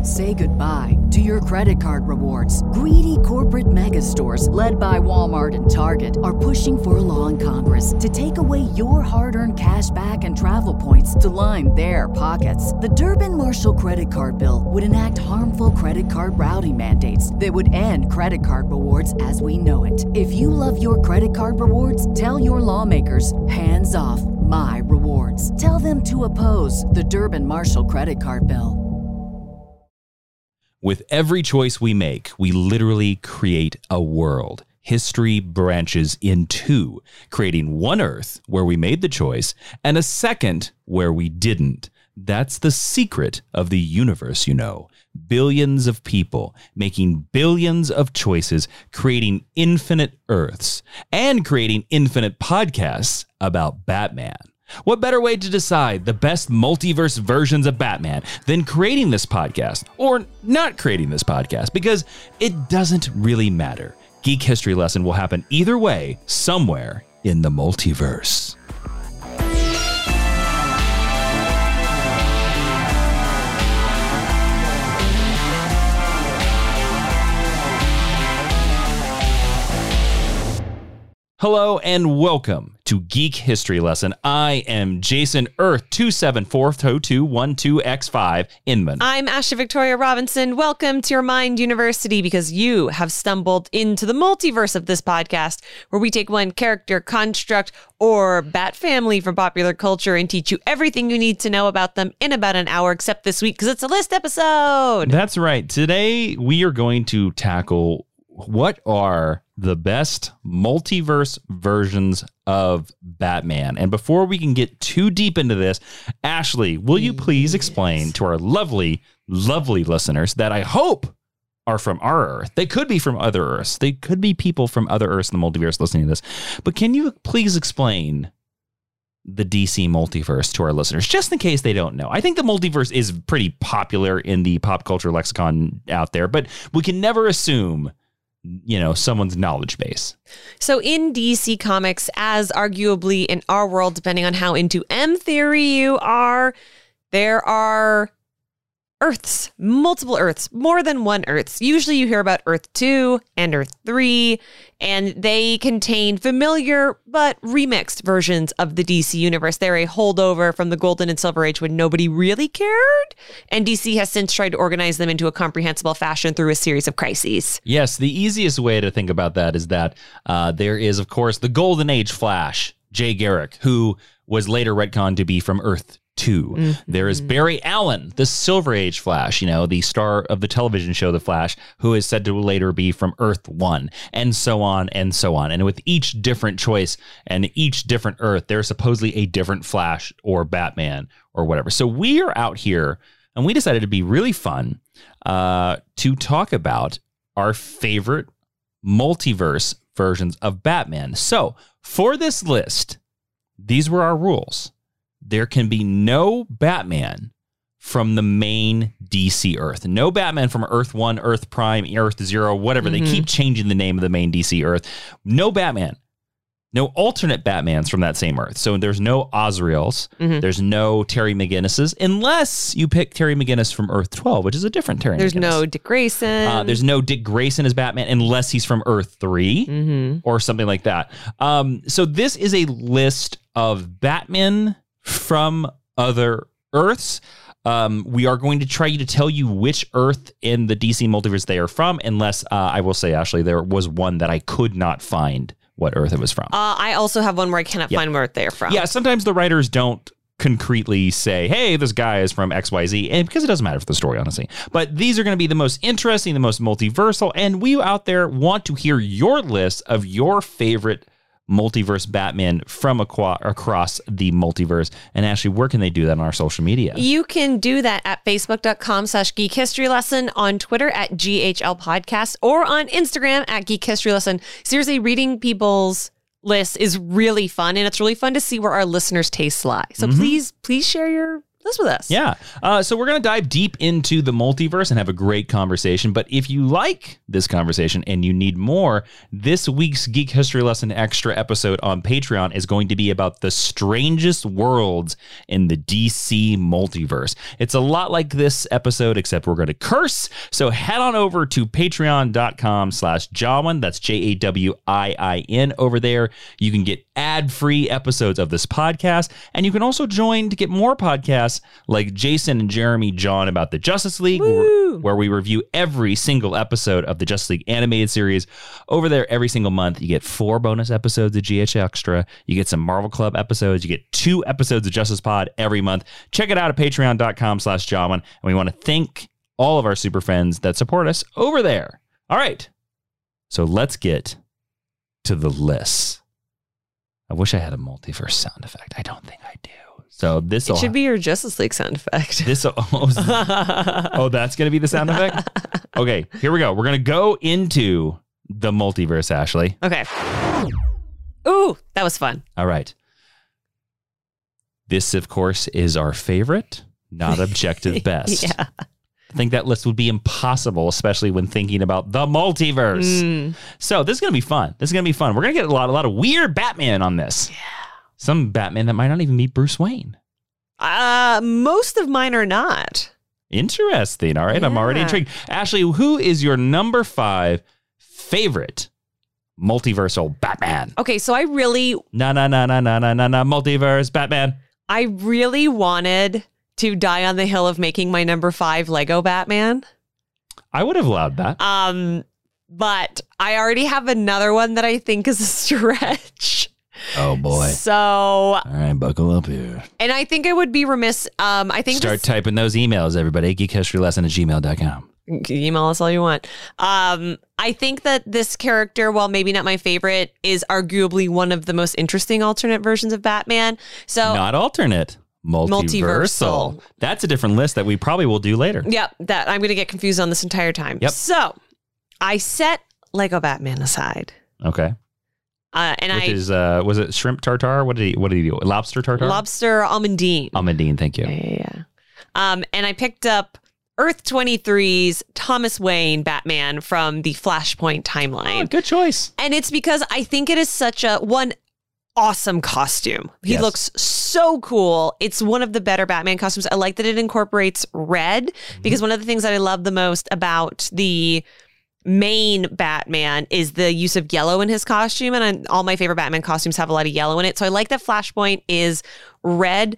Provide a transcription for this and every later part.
Say goodbye to your credit card rewards. Greedy corporate mega stores, led by Walmart and Target, are pushing for a law in Congress to take away your hard-earned cash back and travel points to line their pockets. The Durbin-Marshall credit card bill would enact harmful credit card routing mandates that would end credit card rewards as we know it. If you love your credit card rewards, tell your lawmakers, hands off my rewards. Tell them to oppose the Durbin-Marshall credit card bill. With every choice we make, we literally create a world. History branches in two, creating one Earth where we made the choice and a second where we didn't. That's the secret of the universe, you know. Billions of people making billions of choices, creating infinite Earths and creating infinite podcasts about Batman. What better way to decide the best multiverse versions of Batman than creating this podcast or not creating this podcast? Because it doesn't really matter. Geek History Lesson will happen either way, somewhere in the multiverse. Hello and welcome to Geek History Lesson. I am Jason Earth 2742212X5 Inman. I'm Ashley Victoria Robinson. Welcome to your Mind University, because you have stumbled into the multiverse of this podcast, where we take one character, construct, or Bat family from popular culture and teach you everything you need to know about them in about an hour, except this week because it's a list episode. That's right. Today we are going to tackle what are the best multiverse versions of Batman. And before we can get too deep into this, Ashley, will you please explain to our lovely, lovely listeners that I hope are from our Earth. They could be from other Earths. They could be people from other Earths in the multiverse listening to this. But can you please explain the DC multiverse to our listeners, just in case they don't know? I think the multiverse is pretty popular in the pop culture lexicon out there, but we can never assume, you know, someone's knowledge base. So in DC Comics, as arguably in our world, depending on how into M theory you are, there are Earths, multiple Earths, more than one Earths. Usually you hear about Earth 2 and Earth 3, and they contain familiar but remixed versions of the DC universe. They're a holdover from the Golden and Silver Age when nobody really cared, and DC has since tried to organize them into a comprehensible fashion through a series of crises. Yes, the easiest way to think about that is that there is, of course, the Golden Age Flash, Jay Garrick, who was later retconned to be from Earth 2. Mm-hmm. There is Barry Allen, the Silver Age Flash, you know, the star of the television show The Flash, who is said to later be from Earth 1, and so on and so on. And with each different choice and each different Earth, there's supposedly a different Flash or Batman or whatever. So we are out here and we decided to be really fun to talk about our favorite multiverse versions of Batman. So for this list, these were our rules. There can be no Batman from the main DC Earth. No Batman from Earth 1, Earth Prime, Earth 0, whatever. Mm-hmm. They keep changing the name of the main DC Earth. No Batman. No alternate Batmans from that same Earth. So there's no Azraels. Mm-hmm. There's no Terry McGinnis's, unless you pick Terry McGinnis from Earth 12, which is a different Terry There's McGinnis. No Dick Grayson. There's no Dick Grayson as Batman, unless he's from Earth 3 or something like that. So this is a list of Batman from other Earths. We are going to try to tell you which Earth in the DC multiverse they are from, unless I will say, Ashley, there was one that I could not find what Earth it was from. I also have one where I cannot find where they're from. Yeah, sometimes the writers don't concretely say, hey, this guy is from XYZ, and because it doesn't matter for the story, honestly. But these are going to be the most interesting, the most multiversal, and we out there want to hear your list of your favorite multiverse Batman from across the multiverse. And Ashley, where can they do that on our social media? You can do that at facebook.com/Geek History Lesson, on Twitter at GHL Podcast, or on Instagram at Geek History Lesson. Seriously, reading people's lists is really fun, and it's really fun to see where our listeners' tastes lie. So please share your List with us. Yeah. So we're going to dive deep into the multiverse and have a great conversation. But if you like this conversation and you need more, this week's Geek History Lesson Extra episode on Patreon is going to be about the strangest worlds in the DC multiverse. It's a lot like this episode, except we're going to curse. So head on over to patreon.com/Jawin. That's JAWIIN over there. You can get ad-free episodes of this podcast, and you can also join to get more podcasts like Jason and Jeremy John about the Justice League, where we review every single episode of the Justice League animated series. Over there, every single month, you get 4 bonus episodes of GH Extra. You get some Marvel Club episodes. You get 2 episodes of Justice Pod every month. Check it out at patreon.com/Jawin. And we want to thank all of our super friends that support us over there. All right. So let's get to the list. I wish I had a multiverse sound effect. I don't think I do. So this should be your Justice League sound effect. Oh, that's going to be the sound effect? Okay, here we go. We're going to go into the multiverse, Ashley. Okay. Ooh, that was fun. All right. This, of course, is our favorite, not objective best. Yeah. I think that list would be impossible, especially when thinking about the multiverse. So this is going to be fun. We're going to get a lot of weird Batman on this. Yeah. Some Batman that might not even be Bruce Wayne. Most of mine are not. Interesting. All right. Yeah. I'm already intrigued. Ashley, who is your number 5 favorite multiversal Batman? Okay, so I really... multiverse Batman. I really wanted to die on the hill of making my number 5 Lego Batman. I would have allowed that. But I already have another one that I think is a stretch. Oh boy. So all right, buckle up here. And I think I would be remiss. I think start typing those emails, everybody. geekhistorylesson@gmail.com. Email us all you want. I think that this character, while maybe not my favorite, is arguably one of the most interesting alternate versions of Batman. So not alternate. Multiversal. That's a different list that we probably will do later. Yep, that I'm going to get confused on this entire time. Yep. So I set Lego Batman aside. Okay. Was it shrimp tartare? What did he do? Lobster tartare? Lobster almondine. Almondine, thank you. Yeah. And I picked up Earth 23's Thomas Wayne Batman from the Flashpoint timeline. Oh, good choice. And it's because I think it is such a awesome costume. He looks so cool. It's one of the better Batman costumes. I like that it incorporates red because one of the things that I love the most about the main Batman is the use of yellow in his costume, and all my favorite Batman costumes have a lot of yellow in it. So I like that Flashpoint is red.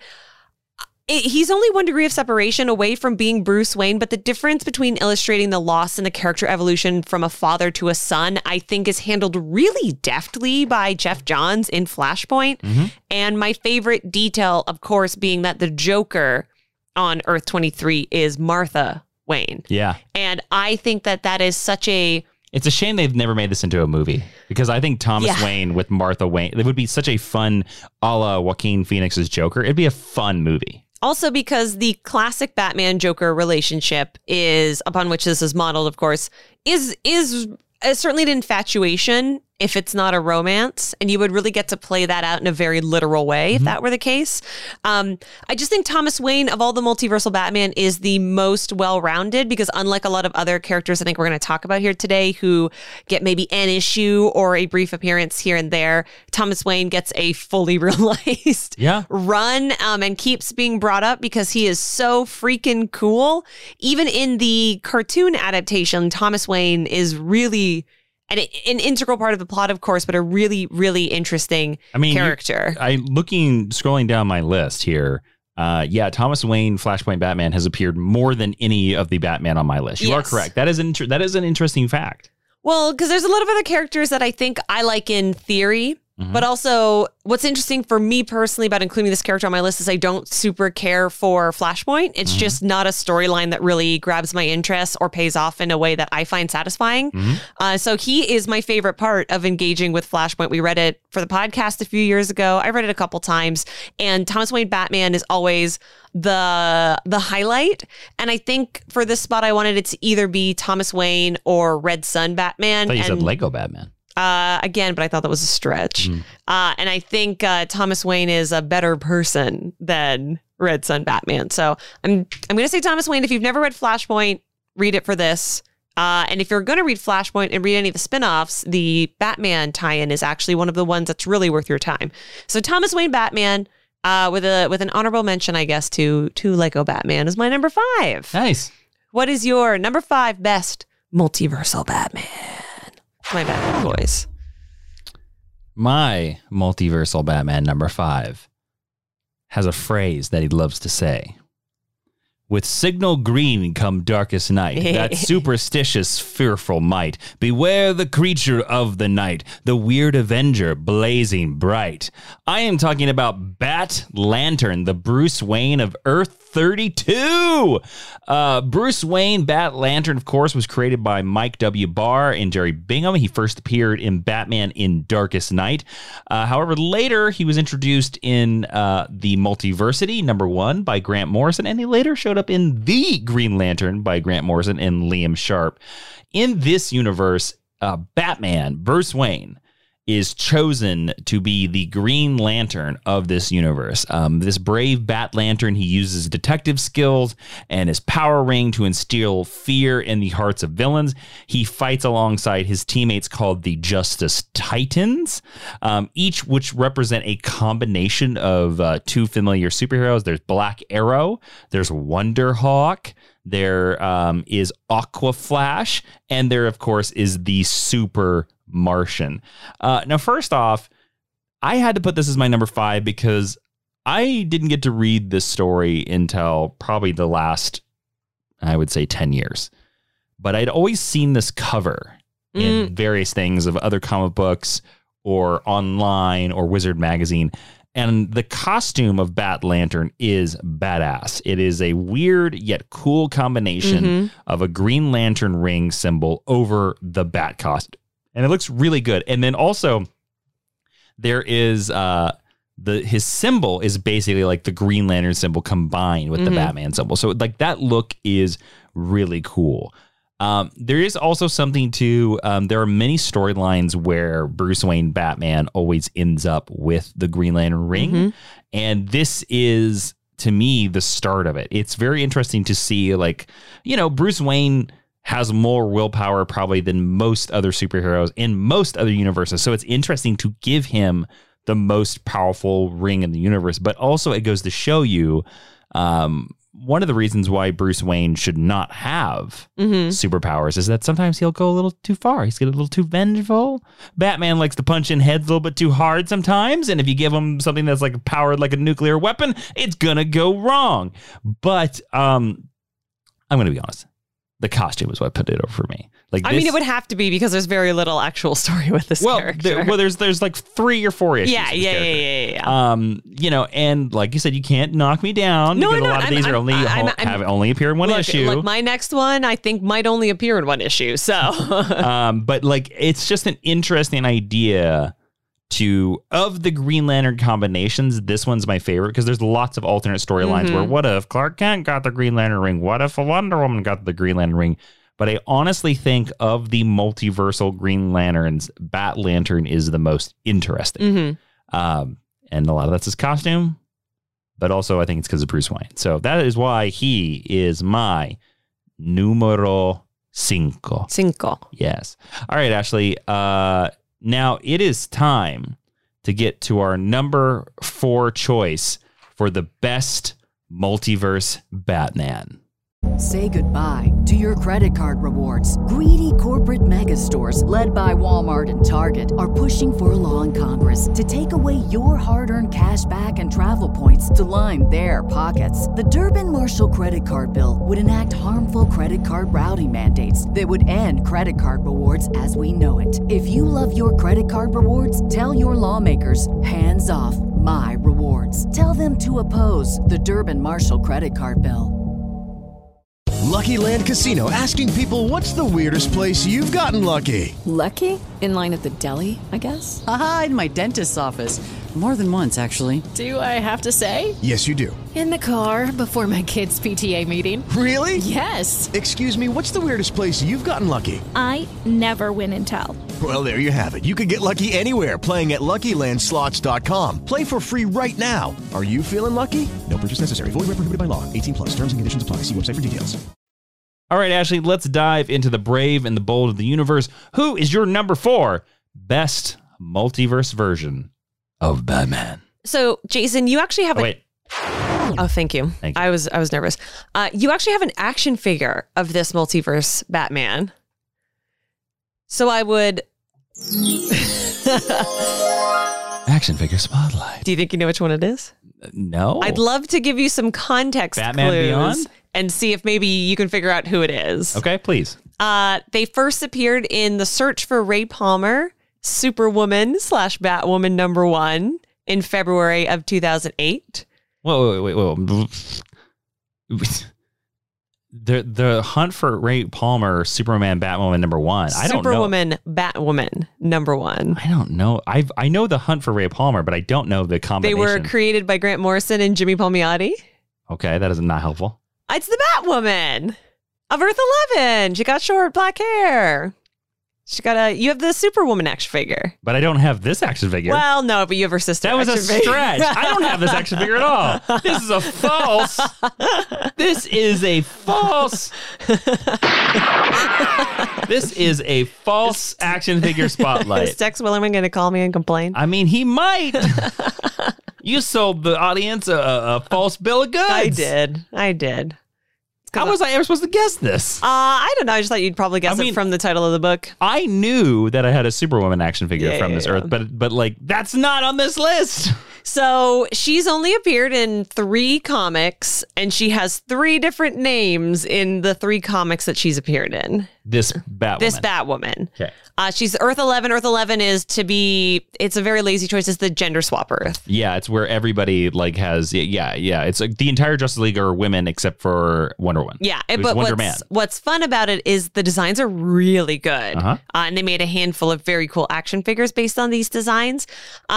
He's only 1 degree of separation away from being Bruce Wayne, but the difference between illustrating the loss and the character evolution from a father to a son, I think, is handled really deftly by Jeff Johns in Flashpoint. And my favorite detail, of course, being that the Joker on Earth 23 is Martha Wayne. Yeah. And I think that is such a... It's a shame they've never made this into a movie because I think Thomas Wayne with Martha Wayne, it would be such a fun a la Joaquin Phoenix's Joker. It'd be a fun movie. Also because the classic Batman-Joker relationship is, upon which this is modeled, of course, is certainly an infatuation if it's not a romance, and you would really get to play that out in a very literal way if that were the case. I just think Thomas Wayne, of all the multiversal Batman, is the most well-rounded because unlike a lot of other characters I think we're going to talk about here today who get maybe an issue or a brief appearance here and there, Thomas Wayne gets a fully realized run and keeps being brought up because he is so freaking cool. Even in the cartoon adaptation, Thomas Wayne is really... an integral part of the plot, of course, but a really, really interesting character. Scrolling down my list here, Thomas Wayne, Flashpoint Batman has appeared more than any of the Batman on my list. You are correct. That is an interesting fact. Well, because there's a lot of other characters that I think I like in theory, but also what's interesting for me personally about including this character on my list is I don't super care for Flashpoint. It's just not a storyline that really grabs my interest or pays off in a way that I find satisfying. So he is my favorite part of engaging with Flashpoint. We read it for the podcast a few years ago. I read it a couple times, and Thomas Wayne Batman is always the highlight. And I think for this spot, I wanted it to either be Thomas Wayne or Red Sun Batman. I thought you said Lego Batman. again, but I thought that was a stretch. And I think Thomas Wayne is a better person than Red Son Batman. So I'm going to say Thomas Wayne. If you've never read Flashpoint, read it for this. And if you're going to read Flashpoint and read any of the spinoffs, the Batman tie-in is actually one of the ones that's really worth your time. So Thomas Wayne Batman, with an honorable mention, I guess, to Lego Batman is my number 5. Nice. What is your number 5 best multiversal Batman? My Batman boys. My multiversal Batman number 5 has a phrase that he loves to say. With signal green come darkest night, that superstitious, fearful might. Beware the creature of the night, the weird avenger blazing bright. I am talking about Bat Lantern, the Bruce Wayne of Earth 32. Bruce Wayne, Bat Lantern, of course, was created by Mike W. Barr and Jerry Bingham. He first appeared in Batman in Darkest Night. However, later he was introduced in the Multiversity, number 1, by Grant Morrison, and he later showed up in The Green Lantern by Grant Morrison and Liam Sharp. In this universe, Batman, Bruce Wayne, is chosen to be the Green Lantern of this universe. This brave Bat Lantern, he uses detective skills and his power ring to instill fear in the hearts of villains. He fights alongside his teammates called the Justice Titans, each which represent a combination of 2 familiar superheroes. There's Black Arrow, there's Wonder Hawk, there is Aqua Flash, and there, of course, is the Super Martian. Now, first off, I had to put this as my number 5 because I didn't get to read this story until probably the last, I would say, 10 years. But I'd always seen this cover in various things of other comic books or online or Wizard magazine. And the costume of Bat Lantern is badass. It is a weird yet cool combination of a Green Lantern ring symbol over the Bat costume. And it looks really good. And then also there is his symbol is basically like the Green Lantern symbol combined with the Batman symbol. So like that look is really cool. There is also something to, there are many storylines where Bruce Wayne Batman always ends up with the Green Lantern ring. And this is, to me, the start of it. It's very interesting to see, like, you know, Bruce Wayne has more willpower probably than most other superheroes in most other universes. So it's interesting to give him the most powerful ring in the universe. But also it goes to show you, one of the reasons why Bruce Wayne should not have superpowers is that sometimes he'll go a little too far. He's get a little too vengeful. Batman likes to punch in heads a little bit too hard sometimes. And if you give him something that's like powered like a nuclear weapon, it's going to go wrong. But I'm going to be honest. The costume is what put it over for me. Like, I mean, it would have to be because there's very little actual story with this character. There's like 3 or 4 issues. Yeah. You know, and like you said, you can't knock me down because a lot of these are only appear in one issue. Look, my next one I think might only appear in one issue. So, but like it's just an interesting idea. Of the Green Lantern combinations, this one's my favorite because there's lots of alternate storylines where what if Clark Kent got the Green Lantern ring? What if a Wonder Woman got the Green Lantern ring? But I honestly think of the multiversal Green Lanterns, Bat Lantern is the most interesting. And a lot of that's his costume, but also I think it's because of Bruce Wayne. So that is why he is my numero 5. Yes. All right, Ashley. Now it is time to get to our number 4 choice for the best multiverse Batman. Say goodbye to your credit card rewards. Greedy corporate mega stores, led by Walmart and Target, are pushing for a law in Congress to take away your hard-earned cash back and travel points to line their pockets. The Durbin-Marshall credit card bill would enact harmful credit card routing mandates that would end credit card rewards as we know it. If you love your credit card rewards, tell your lawmakers, hands off my rewards. Tell them to oppose the Durbin-Marshall credit card bill. Lucky Land Casino, asking people, what's the weirdest place you've gotten lucky? Lucky? In line at the deli, I guess? Aha, in my dentist's office. More than once, actually. Do I have to say? Yes, you do. In the car before my kids' PTA meeting. Really? Yes. Excuse me, what's the weirdest place you've gotten lucky? I never win and tell. Well, there you have it. You can get lucky anywhere, playing at LuckyLandSlots.com. Play for free right now. Are you feeling lucky? No purchase necessary. Void where prohibited by law. 18+. Terms and conditions apply. See website for details. All right, Ashley, let's dive into the brave and the bold of the universe. Who is your number 4 best multiverse version of Batman? So, Jason, you actually have Wait. Oh, thank you. Thank you. I was nervous. You actually have an action figure of this multiverse Batman. So I would... Action figure spotlight. Do you think you know which one it is? No. I'd love to give you some context Batman clues Beyond? and see if maybe you can figure out who it is. Okay, please. They first appeared in The Search for Ray Palmer, Superwoman / Batwoman #1 in February of 2008. Whoa. The Hunt for Ray Palmer, Superman, Batwoman #1. I don't know. Superwoman, Batwoman #1. I don't know. I know the Hunt for Ray Palmer, but I don't know the They combination. were created by Grant Morrison and Jimmy Palmiotti. Okay, that is not helpful. It's the Batwoman of Earth 11. She got short black hair. You have the Superwoman action figure. But I don't have this action figure. Well, no, but you have her sister. That was a action figure. stretch. I don't have this action figure at all. This is a false. This is a false. This is a false action figure spotlight. Is Tex Willerman going to call me and complain? I mean, he might. You sold the audience a false bill of goods. I did. How was I ever supposed to guess this? I don't know. I just thought you'd probably guess it from the title of the book. I knew that I had a Superwoman action figure from this Earth, but like that's not on this list. So she's only appeared in 3 comics, and she has 3 different names in the 3 comics that she's appeared in. This Batwoman. Okay. She's Earth 11. Earth 11 it's a very lazy choice. It's the gender swap Earth. Yeah, it's where everybody like has, it's like the entire Justice League are women except for Wonder Woman. Yeah, but what's fun about it is the designs are really good. And they made a handful of very cool action figures based on these designs.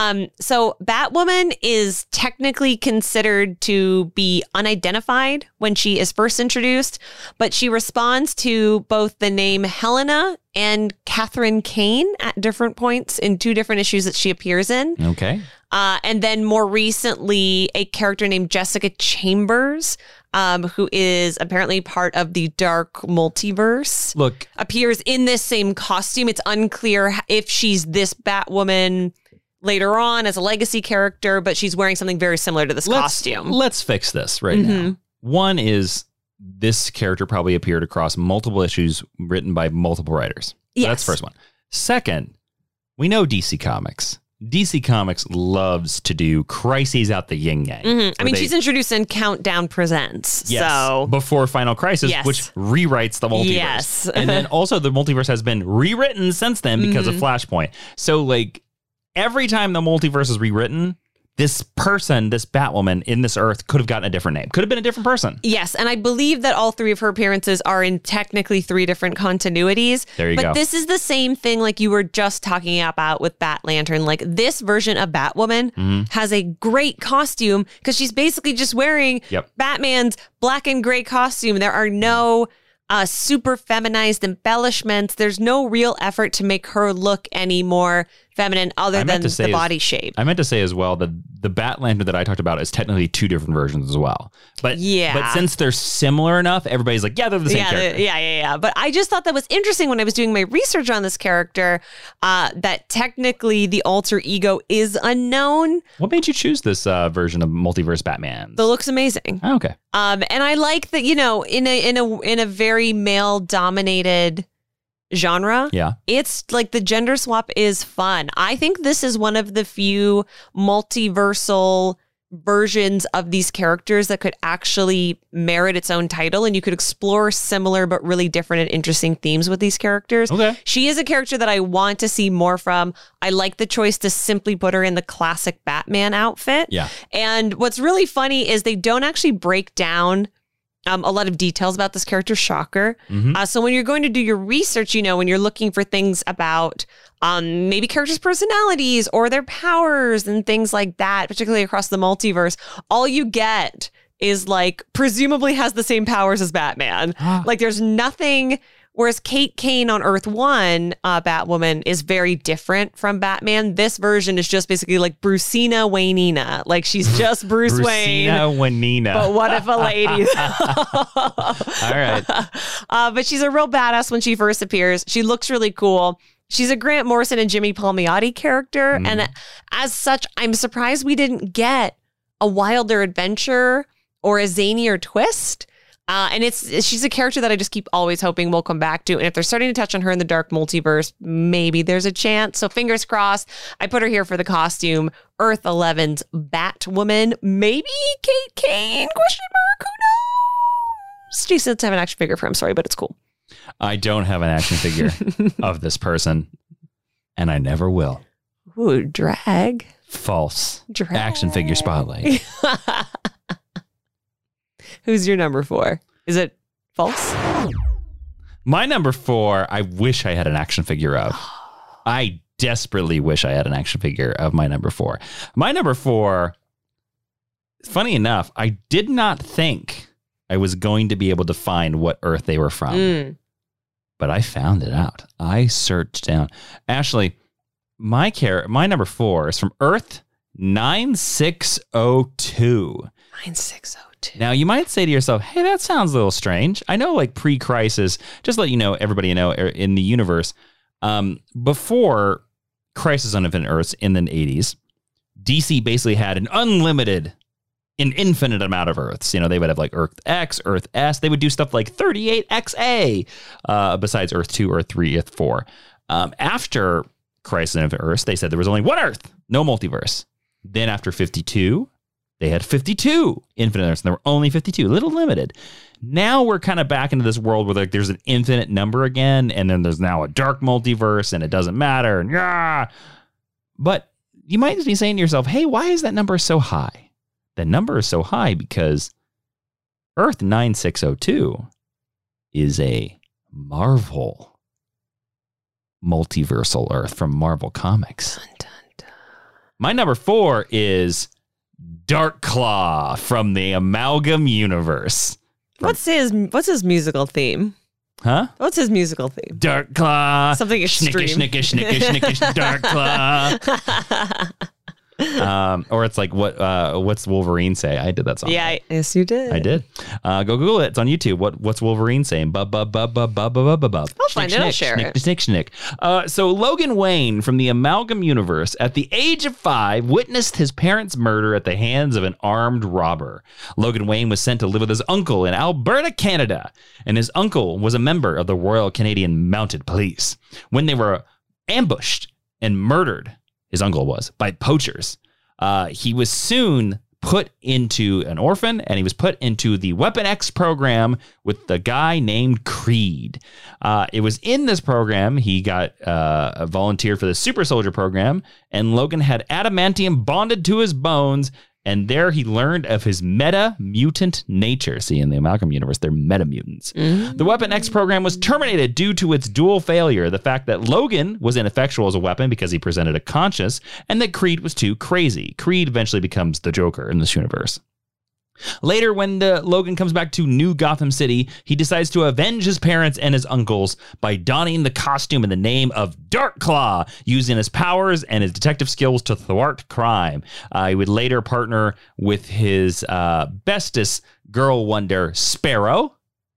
So Batwoman is technically considered to be unidentified when she is first introduced, but she responds to both the name Helena and Catherine Kane at different points in 2 different issues that she appears in. Okay. And then more recently, a character named Jessica Chambers, who is apparently part of the Dark Multiverse, appears in this same costume. It's unclear if she's this Batwoman later on as a legacy character, but she's wearing something very similar to this costume. Let's fix this right now. One is this character probably appeared across multiple issues written by multiple writers. So that's the first one. Second, we know DC Comics. DC Comics loves to do crises out the yin yang. I mean, she's introduced in Countdown Presents. Yes, so before Final Crisis, which rewrites the multiverse. Yes. And then also the multiverse has been rewritten since then because of Flashpoint. So like every time the multiverse is rewritten, this person, this Batwoman in this Earth could have gotten a different name. Could have been a different person. Yes, and I believe that all 3 of her appearances are in technically 3 different continuities. There you go. But this is the same thing like you were just talking about with Bat Lantern. Like this version of Batwoman has a great costume because she's basically just wearing Batman's black and gray costume. There are no super feminized embellishments. There's no real effort to make her look any more feminine other than the body shape. I meant to say as well that the Bat Lantern that I talked about is technically 2 different versions as well. But since they're similar enough, everybody's like, they're the same character. Yeah. But I just thought that was interesting when I was doing my research on this character, that technically the alter ego is unknown. What made you choose this version of Multiverse Batman? The look's amazing. Oh, okay. And I like that, in a very male dominated genre. Yeah. It's like the gender swap is fun. I think this is one of the few multiversal versions of these characters that could actually merit its own title, and you could explore similar but really different and interesting themes with these characters. Okay. She is a character that I want to see more from. I like the choice to simply put her in the classic Batman outfit. Yeah. And what's really funny is they don't actually break down a lot of details about this character. Shocker. So when you're going to do your research, when you're looking for things about maybe characters' personalities or their powers and things like that, particularly across the multiverse, all you get is presumably has the same powers as Batman. There's nothing. Whereas Kate Kane on Earth 1, Batwoman, is very different from Batman. This version is just basically Brucina Waynina. She's just Bruce Wayne. Brucina Waynina. But what if a lady? All right. But she's a real badass when she first appears. She looks really cool. She's a Grant Morrison and Jimmy Palmiotti character. And as such, I'm surprised we didn't get a wilder adventure or a zanier twist. And she's a character that I just keep always hoping we'll come back to. And if they're starting to touch on her in the dark multiverse, maybe there's a chance. So fingers crossed. I put her here for the costume. Earth 11's Batwoman. Maybe Kate Kane? Question mark? Who knows? Jason doesn't have an action figure for him. Sorry, but it's cool. I don't have an action figure of this person, and I never will. Ooh, drag. False. Drag. Action figure spotlight. Who's your number 4? Is it false? My number 4, I wish I had an action figure of. I desperately wish I had an action figure of my number 4. My number 4, funny enough, I did not think I was going to be able to find what Earth they were from. But I found it out. I searched down. Ashley, my number 4 is from Earth 9602. 9602. Now, you might say to yourself, hey, that sounds a little strange. I know, pre-Crisis, just to let you know, everybody know, in the universe, before Crisis on Infinite Earths in the 80s, DC basically had an infinite amount of Earths. They would have Earth X, Earth S. They would do stuff like 38XA, besides Earth 2, Earth 3, Earth 4. After Crisis on Infinite Earths, they said there was only one Earth, no multiverse. Then after 52, they had 52 infinite Earths, and there were only 52, a little limited. Now we're kind of back into this world where there's an infinite number again, and then there's now a dark multiverse, and it doesn't matter. And but you might be saying to yourself, hey, why is that number so high? The number is so high because Earth 9602 is a Marvel multiversal Earth from Marvel Comics. Dun, dun, dun. My number 4 is Darkclaw from the Amalgam Universe. What's his musical theme? Huh? What's his musical theme? Darkclaw. Something extreme. Snickish, Darkclaw. Or it's what's Wolverine say? I did that song. Yeah, yes, you did. I did. Go Google it. It's on YouTube. What's Wolverine saying? I'll find it. I'll share it. Snick. So Logan Wayne from the Amalgam Universe, at the age of 5, witnessed his parents' murder at the hands of an armed robber. Logan Wayne was sent to live with his uncle in Alberta, Canada, and his uncle was a member of the Royal Canadian Mounted Police. When they were ambushed and murdered, his uncle was, by poachers, he was soon put into an orphan, and he was put into the Weapon X program with the guy named Creed. It was in this program he got volunteered for the Super Soldier program, and Logan had adamantium bonded to his bones, and there he learned of his meta-mutant nature. See, in the Amalgam Universe, they're meta-mutants. The Weapon X program was terminated due to its dual failure, the fact that Logan was ineffectual as a weapon because he presented a conscience, and that Creed was too crazy. Creed eventually becomes the Joker in this universe. Later, when Logan comes back to New Gotham City, he decides to avenge his parents and his uncles by donning the costume in the name of Darkclaw, using his powers and his detective skills to thwart crime. He would later partner with his bestest girl wonder, Sparrow,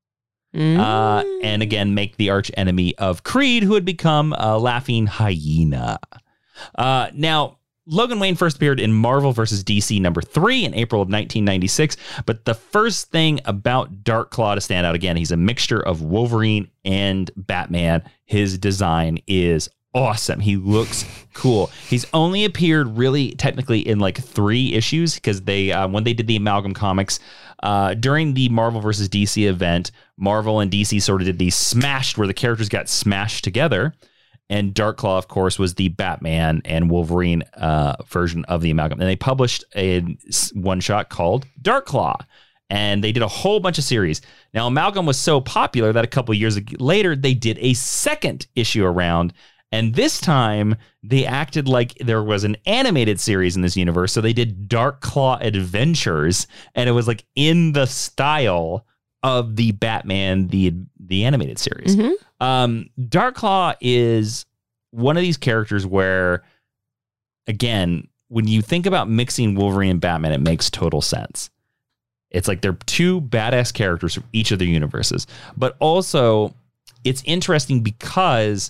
and again make the arch enemy of Creed, who had become a laughing hyena. Now, Logan Wayne first appeared in Marvel vs. DC number 3 in April of 1996, but the first thing about Darkclaw to stand out, again, he's a mixture of Wolverine and Batman. His design is awesome. He looks cool. He's only appeared really technically in 3 issues because they when they did the Amalgam comics during the Marvel vs. DC event, Marvel and DC sort of did these smashed where the characters got smashed together. And Darkclaw, of course, was the Batman and Wolverine version of the Amalgam. And they published a one-shot called Darkclaw. And they did a whole bunch of series. Now, Amalgam was so popular that a couple years later, they did a second issue around. And this time, they acted like there was an animated series in this universe. So they did Dark Claw Adventures. And it was like in the style of the Batman, the animated series. Dark Claw is one of these characters where, again, when you think about mixing Wolverine and Batman, it makes total sense. It's like they're two badass characters from each of their universes. But also, it's interesting because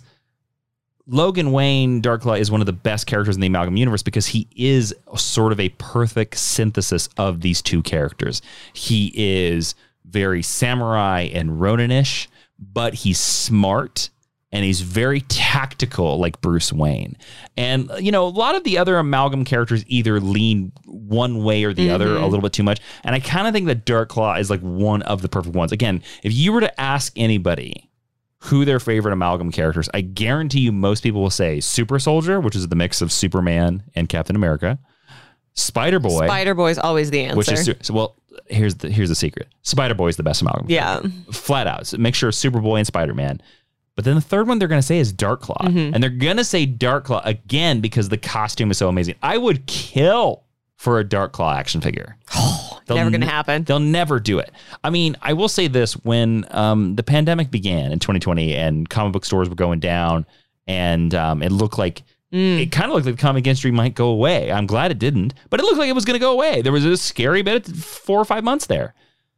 Logan Wayne, Darkclaw, is one of the best characters in the Amalgam universe because he is sort of a perfect synthesis of these two characters. He is very samurai and Ronin-ish, but he's smart and he's very tactical like Bruce Wayne. And, you know, a lot of the other Amalgam characters either lean one way or the other a little bit too much. And I kind of think that Darkclaw is like one of the perfect ones. Again, if you were to ask anybody who their favorite Amalgam characters, I guarantee you most people will say Super Soldier, which is the mix of Superman and Captain America. Spider-Boy. Spider-Boy is always the answer. Which is, well, here's the secret. Spider-Boy is the best Amalgam character. Flat out. So make sure Superboy and Spider-Man. But then the third one they're going to say is Darkclaw. And they're going to say Darkclaw again because the costume is so amazing. I would kill for a Darkclaw action figure. Never going to happen. They'll never do it. I mean, I will say this. When the pandemic began in 2020 and comic book stores were going down and it looked like it kind of looked like the comic industry might go away. I'm glad it didn't, but it looked like it was going to go away. There was a scary bit of 4 or 5 months there.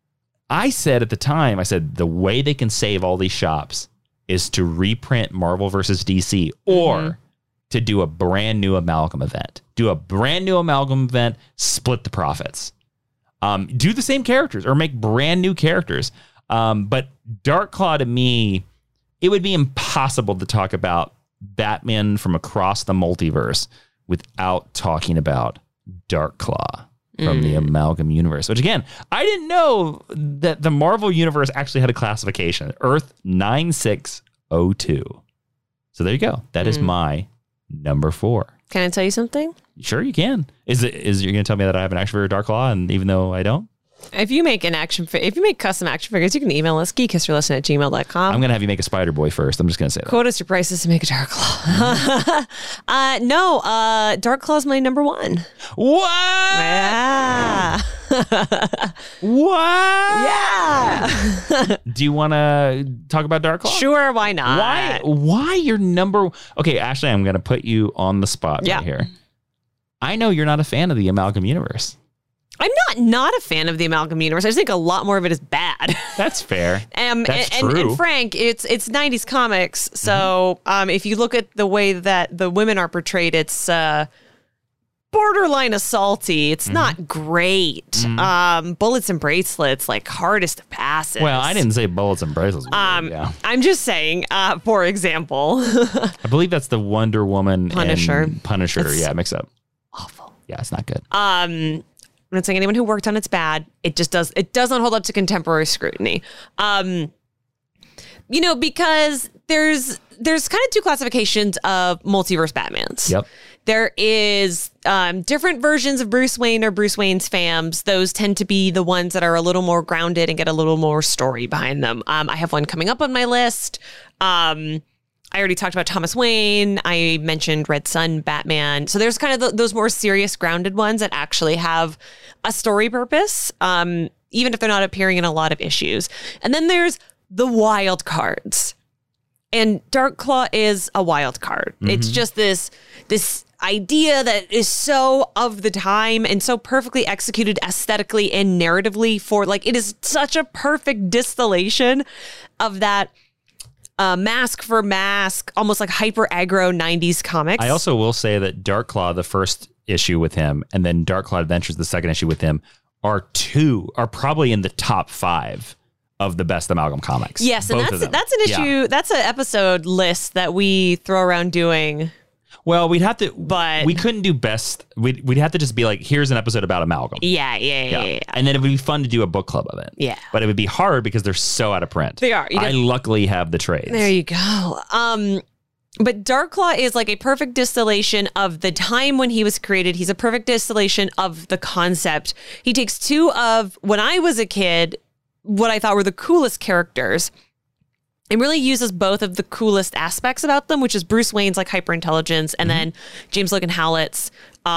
I said at the time, the way they can save all these shops is to reprint Marvel versus DC or to do a brand new Amalgam event. Do a brand new Amalgam event, split the profits. Do the same characters or make brand new characters. But Darkclaw, to me, it would be impossible to talk about Batman from across the multiverse without talking about Darkclaw from the Amalgam universe, which again, I didn't know that the Marvel universe actually had a classification, Earth 9602. So there you go. That is my number 4. Can I tell you something? Sure, you can. Is you're going to tell me that I have an action figure of Darkclaw, and even though I don't? If you make custom action figures, you can email us, geekhistoryLesson@gmail.com. I'm going to have you make a Spider-Boy first. I'm just going to say that. Quote us your prices to make a Darkclaw. No, Darkclaw's my number 1. What? Yeah. What? Yeah. Do you want to talk about Darkclaw? Sure, why not? Why your number? Okay, Ashley, I'm going to put you on the spot right here. I know you're not a fan of the Amalgam universe. I'm not a fan of the Amalgam universe. I just think a lot more of it is bad. That's fair. That's true. And Frank, it's 90s comics. So if you look at the way that the women are portrayed, it's borderline assaulty. It's not great. Bullets and bracelets, like hardest of passes. Well, I didn't say bullets and bracelets. I'm just saying, for example. I believe that's the Wonder Woman Punisher. and Punisher. That's mix up. Awful. Yeah, it's not good. I'm not saying anyone who worked on it's bad. It doesn't hold up to contemporary scrutiny. Because there's kind of 2 classifications of multiverse Batmans. Yep. There is different versions of Bruce Wayne or Bruce Wayne's fams. Those tend to be the ones that are a little more grounded and get a little more story behind them. I have one coming up on my list. I already talked about Thomas Wayne. I mentioned Red Sun Batman. So there's kind of those more serious, grounded ones that actually have a story purpose, even if they're not appearing in a lot of issues. And then there's the wild cards. And Darkclaw is a wild card. It's just this idea that is so of the time and so perfectly executed aesthetically and narratively it is such a perfect distillation of that mask for mask, almost like hyper aggro 90s comics. I also will say that Darkclaw, the first issue with him, and then Darkclaw Adventures, the second issue with him, are probably in the top 5 of the best Amalgam comics. Yes, and that's an issue. That's an episode list that we throw around doing. Well, we'd have to, but we couldn't do best. We'd have to just be like, here's an episode about Amalgam. Yeah. And then it would be fun to do a book club of it. Yeah. But it would be hard because they're so out of print. They are. I luckily have the trades. There you go. But Darkclaw is like a perfect distillation of the time when he was created. He's a perfect distillation of the concept. He takes two of, when I was a kid, what I thought were the coolest characters, and really uses both of the coolest aspects about them, which is Bruce Wayne's like hyperintelligence, and then James Logan Howlett's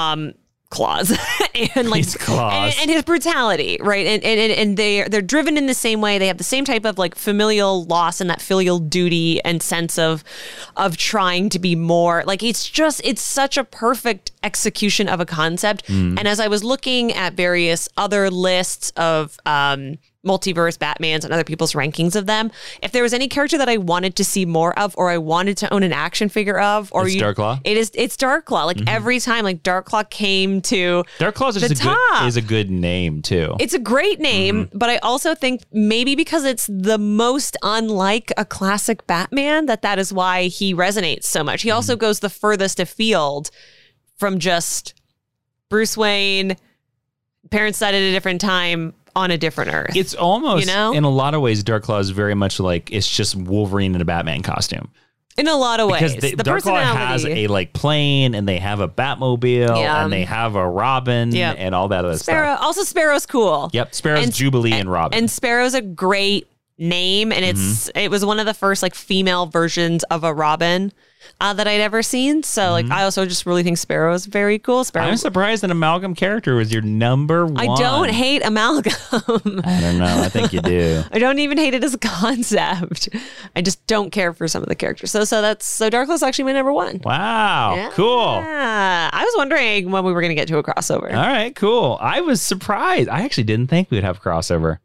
claws and like His claws. and his brutality, right? And they're driven in the same way. They have the same type of like familial loss and that filial duty and sense of trying to be more. Like it's such a perfect execution of a concept. And as I was looking at various other lists of multiverse Batmans and other people's rankings of them, if there was any character that I wanted to see more of, or I wanted to own an action figure of, or It's Darkclaw? it's Darkclaw. Like every time, like Darkclaw came to Darkclaw is a good name too. It's a great name, but I also think maybe because it's the most unlike a classic Batman, that is why he resonates so much. He also goes the furthest afield from just Bruce Wayne, parents died at a different time on a different Earth. It's almost, you know? in a lot of ways, Darkclaw is very much like it's just Wolverine in a Batman costume. In a lot of ways. Because the Darkclaw has personality. a like plane, and they have a Batmobile, Yeah. and they have a Robin, Yeah. and all that other Sparrow. stuff. Also, Sparrow's cool. Yep, Sparrow's And- Jubilee and Robin. And Sparrow's a great name, and it was one of the first like female versions of a Robin that I'd ever seen. So like I also just really think Sparrow is very cool. Sparrow. I'm surprised an Amalgam character was your number one. I don't hate Amalgam. I don't know. I think you do. I don't even hate it as a concept. I just don't care for some of the characters. So Darklaw's actually my number one. Wow. Yeah. Cool. I was wondering when we were going to get to a crossover. All right, cool. I was surprised. I actually didn't think we'd have crossover.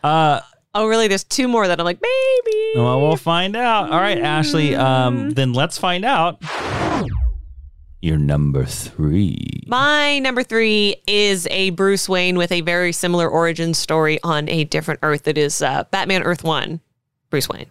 Oh, really? There's two more that I'm like, maybe. Well, we'll find out. All right, Ashley. Then let's find out. Your number 3. My number 3 is a Bruce Wayne with a very similar origin story on a different Earth. It is Batman Earth 1, Bruce Wayne.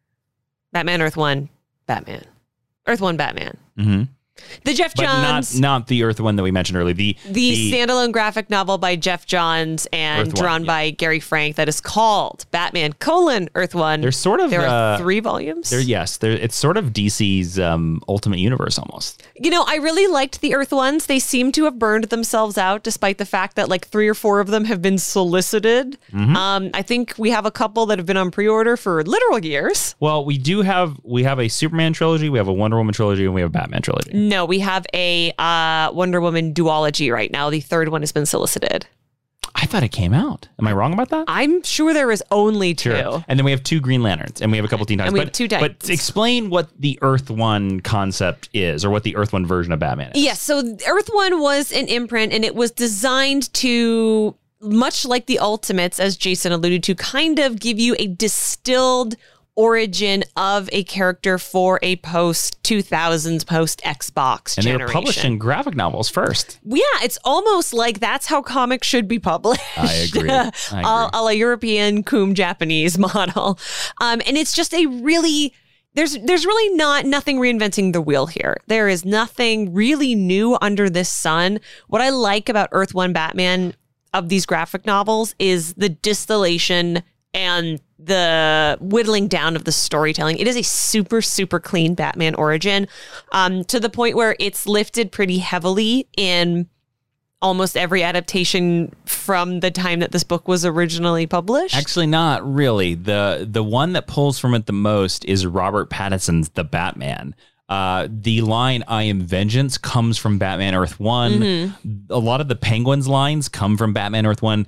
Batman Earth 1, Batman. Earth 1, Batman. Mm-hmm. The Jeff Johns. But not the Earth one that we mentioned earlier. The standalone graphic novel by Jeff Johns and Earth 1, drawn by Gary Frank that is called Batman: Earth 1. There's sort of there are 3 volumes. It's sort of DC's Ultimate Universe almost. You know, I really liked the Earth ones. They seem to have burned themselves out, despite the fact that like 3 or 4 of them have been solicited. I think we have a couple that have been on pre-order for literal years. Well, we have a Superman trilogy, we have a Wonder Woman trilogy, and we have a Batman trilogy. No, we have a Wonder Woman duology right now. The 3rd one has been solicited. I thought it came out. Am I wrong about that? I'm sure there is only 2. Sure. And then we have 2 Green Lanterns, and we have a couple Teen Titans. And we have 2 Titans. But explain what the Earth 1 concept is, or what the Earth 1 version of Batman is. Yes, so Earth 1 was an imprint, and it was designed to, much like the Ultimates, as Jason alluded to, kind of give you a distilled origin of a character for a post-2000s, post-Xbox And generation. they were publishing graphic novels first. Yeah, it's almost like that's how comics should be published. I agree. A la European cum Japanese model. And it's just a really... There's really nothing reinventing the wheel here. There is nothing really new under this sun. What I like about Earth 1 Batman of these graphic novels is the distillation and the whittling down of the storytelling. It is a super, super clean Batman origin, to the point where it's lifted pretty heavily in almost every adaptation from the time that this book was originally published. Actually, not really. The one that pulls from it the most is Robert Pattinson's The Batman. The line "I am vengeance" comes from Batman Earth 1. A lot of the Penguin's lines come from Batman Earth 1.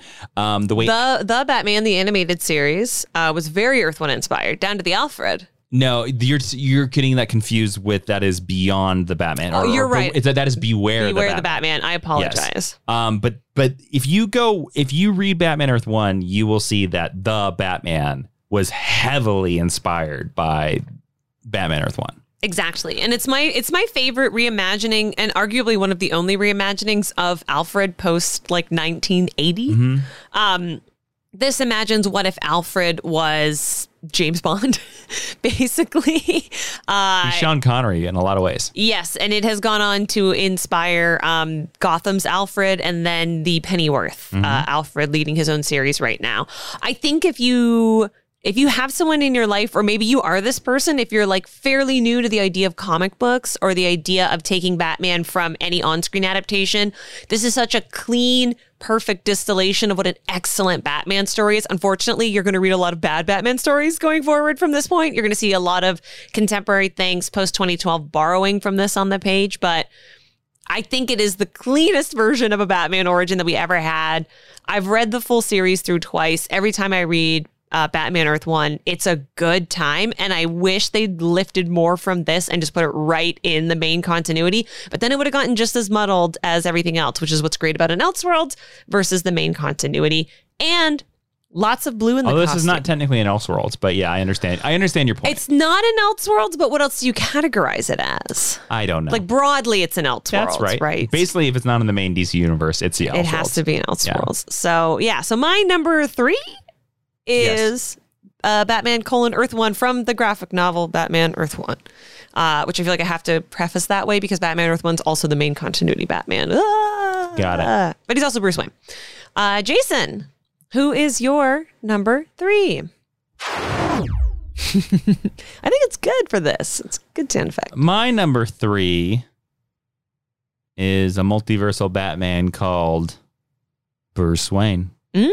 The Batman the animated series was very Earth 1 inspired, down to the Alfred. No, you're getting that confused with that is Beyond the Batman. Oh, you're right. That is Beware the Batman. I apologize. Yes. But if you read Batman Earth 1, you will see that the Batman was heavily inspired by Batman Earth 1. Exactly. And it's my favorite reimagining, and arguably one of the only reimaginings of Alfred post like 1980. This imagines what if Alfred was James Bond, basically. He's Sean Connery in a lot of ways. Yes, and it has gone on to inspire Gotham's Alfred and then the Pennyworth Alfred leading his own series right now. I think if you if you have someone in your life, or maybe you are this person, if you're like fairly new to the idea of comic books or the idea of taking Batman from any on-screen adaptation, this is such a clean, perfect distillation of what an excellent Batman story is. Unfortunately, you're going to read a lot of bad Batman stories going forward from this point. You're going to see a lot of contemporary things post-2012 borrowing from this on the page, but I think it is the cleanest version of a Batman origin that we ever had. I've read the full series through twice. Every time I read Batman Earth 1, it's a good time, and I wish they'd lifted more from this and just put it right in the main continuity, but then it would have gotten just as muddled as everything else, which is what's great about an Elseworlds versus the main continuity. And lots of blue in the this costume. is not technically an Elseworlds, but yeah, I understand your point. It's not an Elseworlds, but what else do you categorize it as? I don't know. Like broadly, it's an Elseworlds, That's right. Basically, if it's not in the main DC universe, it's the Elseworlds. It has to be an Elseworlds. Yeah. So my number 3 is Batman: Earth 1 from the graphic novel Batman Earth 1, which I feel like I have to preface that way because Batman Earth 1's also the main continuity Batman. Got it. But he's also Bruce Wayne. Jason, who is your number 3? I think it's good for this. It's a good sound effect. My number 3 is a multiversal Batman called Bruce Wayne.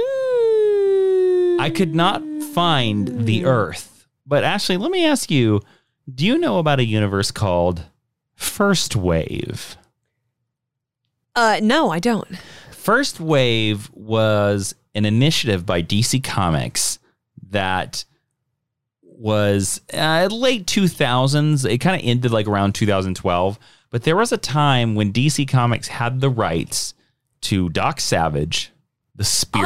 I could not find the Earth, but Ashley, let me ask you, do you know about a universe called First Wave? No, I don't. First Wave was an initiative by DC Comics that was late 2000s. It kind of ended like around 2012, but there was a time when DC Comics had the rights to Doc Savage, the Spirit,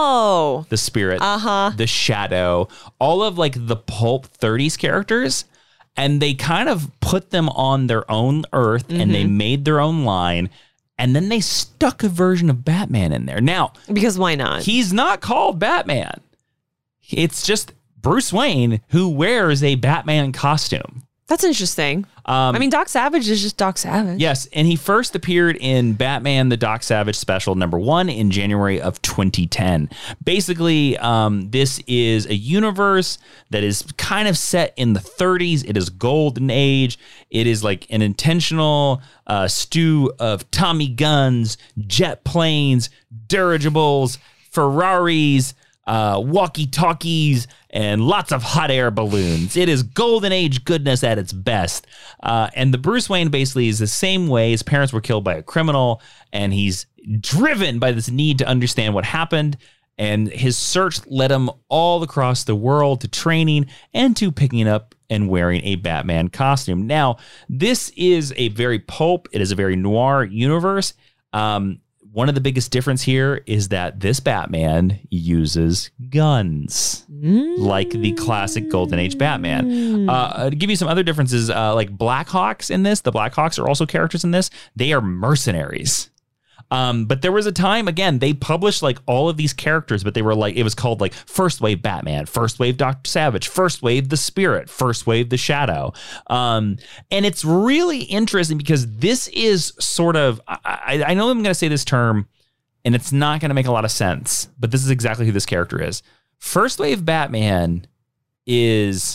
the Shadow, all of like the pulp 30s characters, and they kind of put them on their own Earth and they made their own line, and then they stuck a version of Batman in there. Now, because why not? He's not called Batman. It's just Bruce Wayne who wears a Batman costume. That's interesting. I mean, Doc Savage is just Doc Savage. Yes, and he first appeared in Batman, the Doc Savage Special #1 in January of 2010. Basically, this is a universe that is kind of set in the 30s. It is golden age. It is like an intentional stew of Tommy guns, jet planes, dirigibles, Ferraris, walkie-talkies, and lots of hot air balloons. It is golden age goodness at its best. And the Bruce Wayne basically is the same way. His parents were killed by a criminal, and he's driven by this need to understand what happened. And his search led him all across the world to training and to picking up and wearing a Batman costume. Now, this is a very pulp, it is a very noir universe. One of the biggest difference here is that this Batman uses guns like the classic Golden Age Batman. To give you some other differences, like Blackhawks in this, the Blackhawks are also characters in this. They are mercenaries. But there was a time, again, they published like all of these characters, but they were like, it was called like First Wave Batman, First Wave Dr. Savage, First Wave the Spirit, First Wave the Shadow. And it's really interesting because this is sort of, I know I'm going to say this term and it's not going to make a lot of sense, but this is exactly who this character is. First Wave Batman is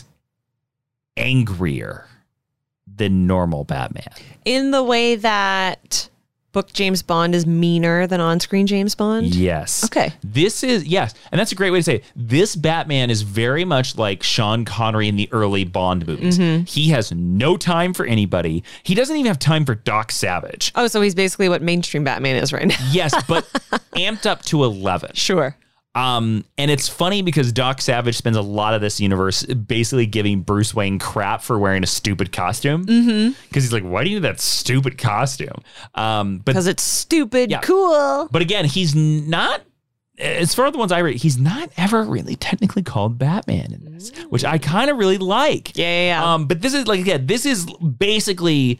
angrier than normal Batman. In the way that book James Bond is meaner than on-screen James Bond? Yes. Okay. This is, yes. And that's a great way to say it. This Batman is very much like Sean Connery in the early Bond movies. He has no time for anybody. He doesn't even have time for Doc Savage. Oh, so he's basically what mainstream Batman is right now. Yes, but amped up to 11. Sure. And it's funny because Doc Savage spends a lot of this universe basically giving Bruce Wayne crap for wearing a stupid costume. Because he's like, why do you need that stupid costume? Because it's stupid, cool. But again, he's not, as far as the ones I read, he's not ever really technically called Batman in this, which I kind of really like. Yeah. But this is like, again, this is basically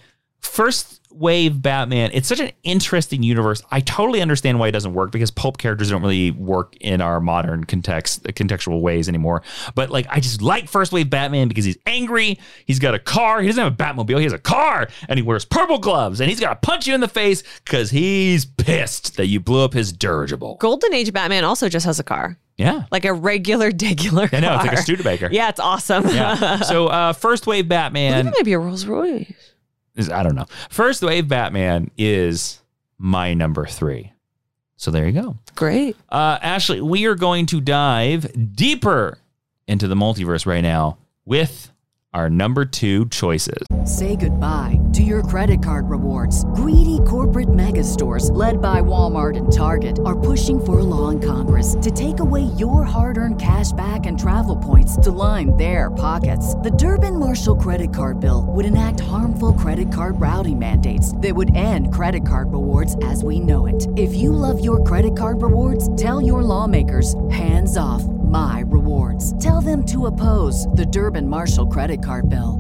First wave Batman, it's such an interesting universe. I totally understand why it doesn't work because pulp characters don't really work in our modern contextual ways anymore. But like, I just like first wave Batman because he's angry. He's got a car. He doesn't have a Batmobile. He has a car and he wears purple gloves and he's got to punch you in the face because he's pissed that you blew up his dirigible. Golden Age Batman also just has a car. Yeah. Like a degular car. I know, it's like a Studebaker. Yeah, it's awesome. Yeah. So first wave Batman. It might be a Rolls Royce. I don't know. First wave Batman is my number 3. So there you go. Great. Ashley, we are going to dive deeper into the multiverse right now with our number 2 choices. Say goodbye to your credit card rewards. Greedy corporate mega stores, led by Walmart and Target, are pushing for a law in Congress to take away your hard-earned cash back and travel points to line their pockets. The Durbin-Marshall credit card bill would enact harmful credit card routing mandates that would end credit card rewards as we know it. If you love your credit card rewards, tell your lawmakers, hands off my rewards. Tell them to oppose the Durbin-Marshall credit card bill.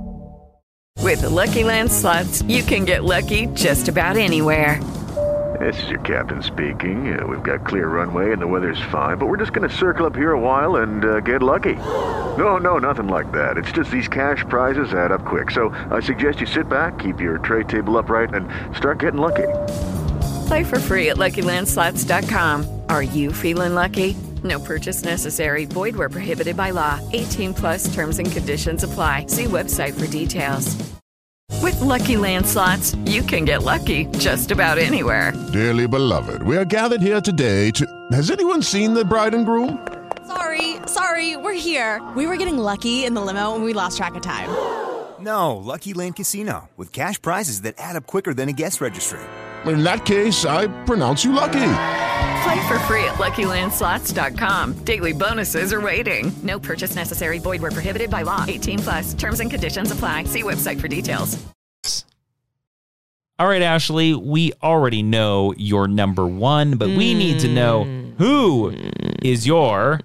With the Lucky Land Slots, you can get lucky just about anywhere. This is your captain speaking. We've got clear runway and the weather's fine, but we're just going to circle up here a while and get lucky. No, nothing like that. It's just these cash prizes add up quick. So I suggest you sit back, keep your tray table upright, and start getting lucky. Play for free at LuckyLandSlots.com. Are you feeling lucky? No purchase necessary. Void where prohibited by law. 18+ terms and conditions apply. See website for details. With Lucky Land Slots, you can get lucky just about anywhere. Dearly beloved, we are gathered here today to... Has anyone seen the bride and groom? Sorry, we're here. We were getting lucky in the limo and we lost track of time. No, Lucky Land Casino, with cash prizes that add up quicker than a guest registry. In that case, I pronounce you lucky. Play for free at LuckyLandSlots.com. Daily bonuses are waiting. No purchase necessary. Void where prohibited by law. 18+. Terms and conditions apply. See website for details. All right, Ashley, we already know your number 1, but we need to know who is your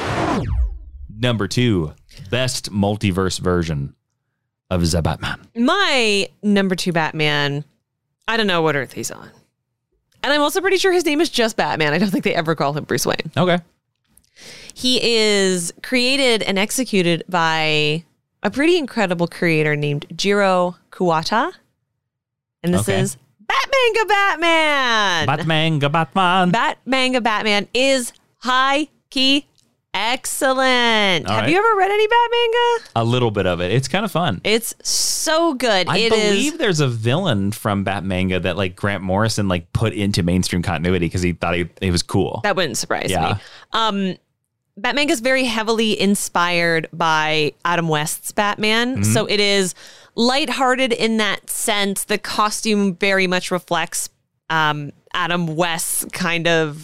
number 2 best multiverse version of the Batman. My number 2 Batman, I don't know what Earth he's on. And I'm also pretty sure his name is just Batman. I don't think they ever call him Bruce Wayne. Okay. He is created and executed by a pretty incredible creator named Jiro Kuwata. And this is Batmanga Batman. Batmanga Batman. Batmanga Batman is high-key excellent. All Have right. you ever read any Batmanga? A little bit of it. It's kind of fun. It's so good. I believe there's a villain from Batmanga that like Grant Morrison like put into mainstream continuity because he thought he was cool. That wouldn't surprise me. Batmanga is very heavily inspired by Adam West's Batman. Mm-hmm. So it is lighthearted in that sense. The costume very much reflects Adam West's kind of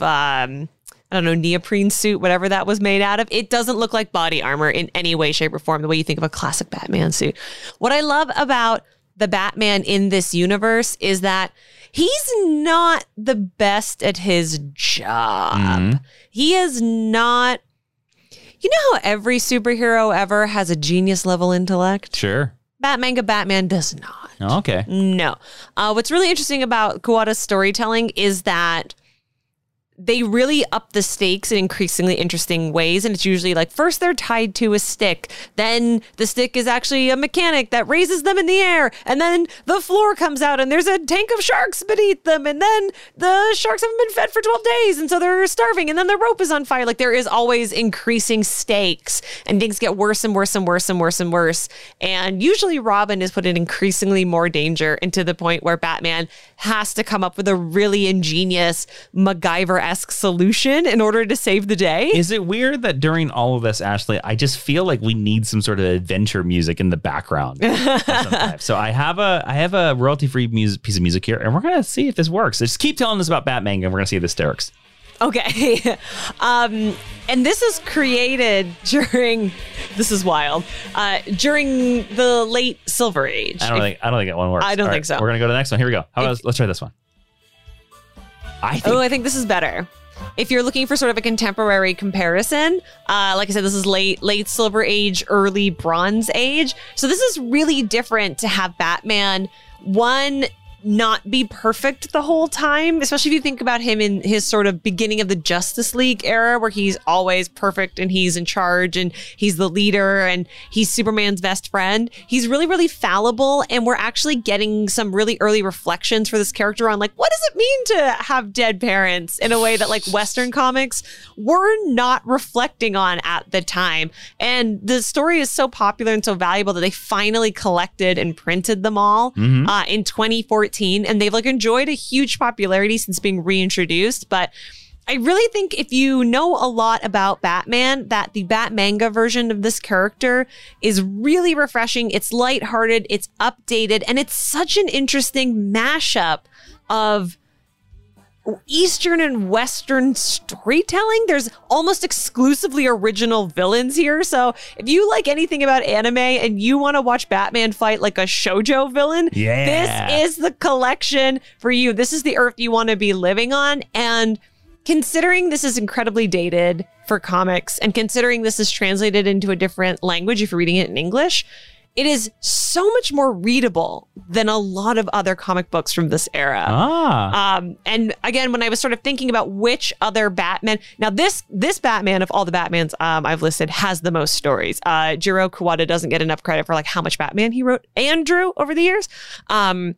neoprene suit, whatever that was made out of. It doesn't look like body armor in any way, shape, or form, the way you think of a classic Batman suit. What I love about the Batman in this universe is that he's not the best at his job. Mm-hmm. He is not... You know how every superhero ever has a genius level intellect? Sure. Batmanga Batman does not. Okay. No. What's really interesting about Kuwata's storytelling is that they really up the stakes in increasingly interesting ways. And it's usually like, first they're tied to a stick. Then the stick is actually a mechanic that raises them in the air. And then the floor comes out and there's a tank of sharks beneath them. And then the sharks haven't been fed for 12 days. And so they're starving. And then the rope is on fire. Like there is always increasing stakes and things get worse and worse and worse and worse and worse. And usually Robin is put in increasingly more danger, and to the point where Batman has to come up with a really ingenious MacGyver-esque solution in order to save the day. Is it weird that during all of this, Ashley, I just feel like we need some sort of adventure music in the background of some type. So I have a royalty-free piece of music here, and we're going to see if this works. Just keep telling us about Batman, and we're going to see if this works. Okay. And this is created during, this is wild, during the late Silver Age. I don't think that one works. I don't All think so. We're going to go to the next one. Here we go. Let's try this one. I think this is better. if you're looking for sort of a contemporary comparison, like I said, this is late Silver Age, early Bronze Age. So this is really different to have Batman, one, not be perfect the whole time, especially if you think about him in his sort of beginning of the Justice League era, where he's always perfect and he's in charge and he's the leader and he's Superman's best friend. He's really, really fallible, and we're actually getting some really early reflections for this character on like, what does it mean to have dead parents in a way that like Western comics were not reflecting on at the time. And the story is so popular and so valuable that they finally collected and printed them all in 2014. And they've like enjoyed a huge popularity since being reintroduced. But I really think if you know a lot about Batman, that the Batmanga version of this character is really refreshing. It's lighthearted, it's updated, and it's such an interesting mashup of Eastern and Western storytelling. There's almost exclusively original villains here. So if you like anything about anime and you want to watch Batman fight like a shoujo villain, this is the collection for you. This is the Earth you want to be living on. And considering this is incredibly dated for comics, and considering this is translated into a different language if you're reading it in English, it is so much more readable than a lot of other comic books from this era. And again, when I was sort of thinking about which other Batman, now this Batman of all the Batmans I've listed has the most stories. Jiro Kawada doesn't get enough credit for like how much Batman he wrote and drew over the years. But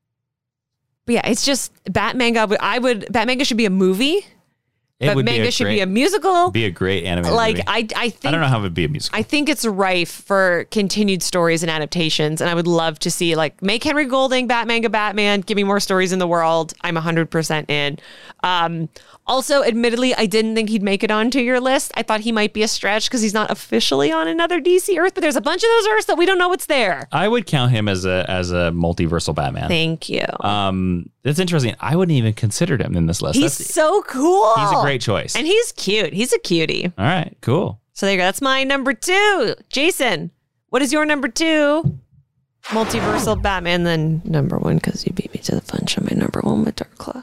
yeah, it's just Batmanga. Batmanga should be a movie. But manga should be a musical. Be a great animated movie. I think I don't know how it would be a musical. I think it's rife for continued stories and adaptations, and I would love to see like make Henry Golding Batman. Give me more stories in the world. I'm 100% in. Also, admittedly, I didn't think he'd make it onto your list. I thought he might be a stretch because he's not officially on another DC Earth, but there's a bunch of those Earths that we don't know what's there. I would count him as a multiversal Batman. Thank you. That's interesting. I wouldn't even consider him in this list. He's so cool. He's a great choice. And he's cute. He's a cutie. All right, cool. So there you go. That's my number 2. Jason, what is your number 2? Multiversal Batman, then number 1, because you beat me to the punch on my number 1 with Darkclaw.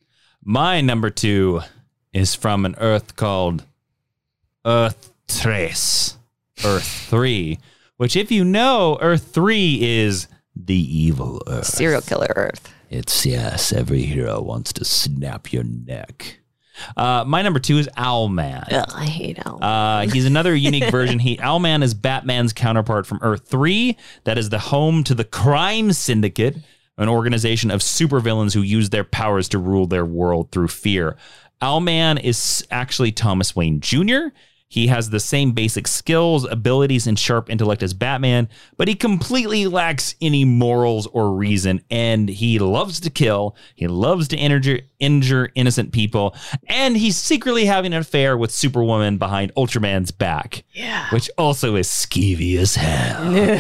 My number 2 is from an Earth called Earth 3, Earth 3, which if you know, Earth 3 is the evil Earth. Serial killer Earth. It's, yes, every hero wants to snap your neck. My number 2 is Owlman. Ugh, I hate Owlman. He's another unique version. Owlman is Batman's counterpart from Earth 3. That is the home to the Crime Syndicate, an organization of supervillains who use their powers to rule their world through fear. Owlman is actually Thomas Wayne Jr. He has the same basic skills, abilities, and sharp intellect as Batman, but he completely lacks any morals or reason, and he loves to kill, he loves to injure innocent people, and he's secretly having an affair with Superwoman behind Ultraman's back, which also is skeevy as hell.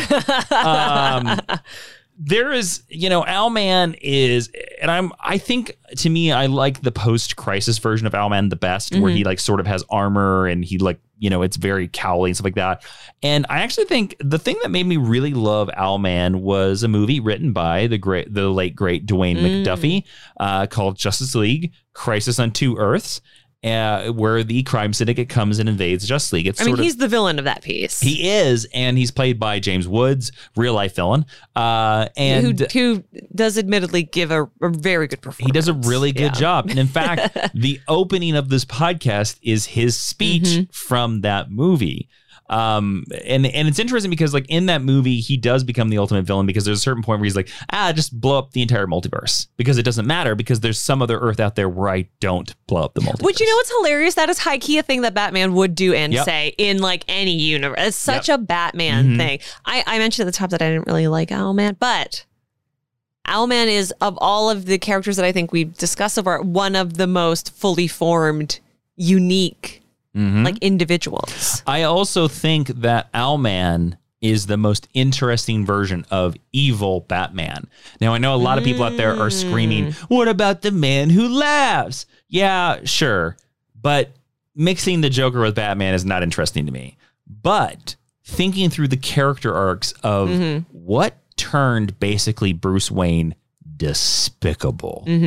There is, Owlman is, and I think to me, I like the post-crisis version of Owlman the best, where he like sort of has armor and he like, it's very cowly and stuff like that. And I actually think the thing that made me really love Owlman was a movie written by the late great Dwayne McDuffie called Justice League: Crisis on Two Earths. Where the Crime Syndicate comes and invades Justice League. He's the villain of that piece. He is, and he's played by James Woods, real life villain, and who does admittedly give a very good performance. He does a really good job, and in fact, the opening of this podcast is his speech from that movie. And it's interesting because like in that movie, he does become the ultimate villain because there's a certain point where he's like, just blow up the entire multiverse because it doesn't matter because there's some other Earth out there where I don't blow up the multiverse. Which, what's hilarious? That is high key a thing that Batman would do and say in like any universe. It's such a Batman thing. I mentioned at the top that I didn't really like Owlman, but Owlman is, of all of the characters that I think we've discussed so far, one of the most fully formed, unique like individuals. I also think that Owlman is the most interesting version of evil Batman. Now, I know a lot of people out there are screaming, what about the man who laughs? Yeah, sure. But mixing the Joker with Batman is not interesting to me. But thinking through the character arcs of what turned basically Bruce Wayne despicable.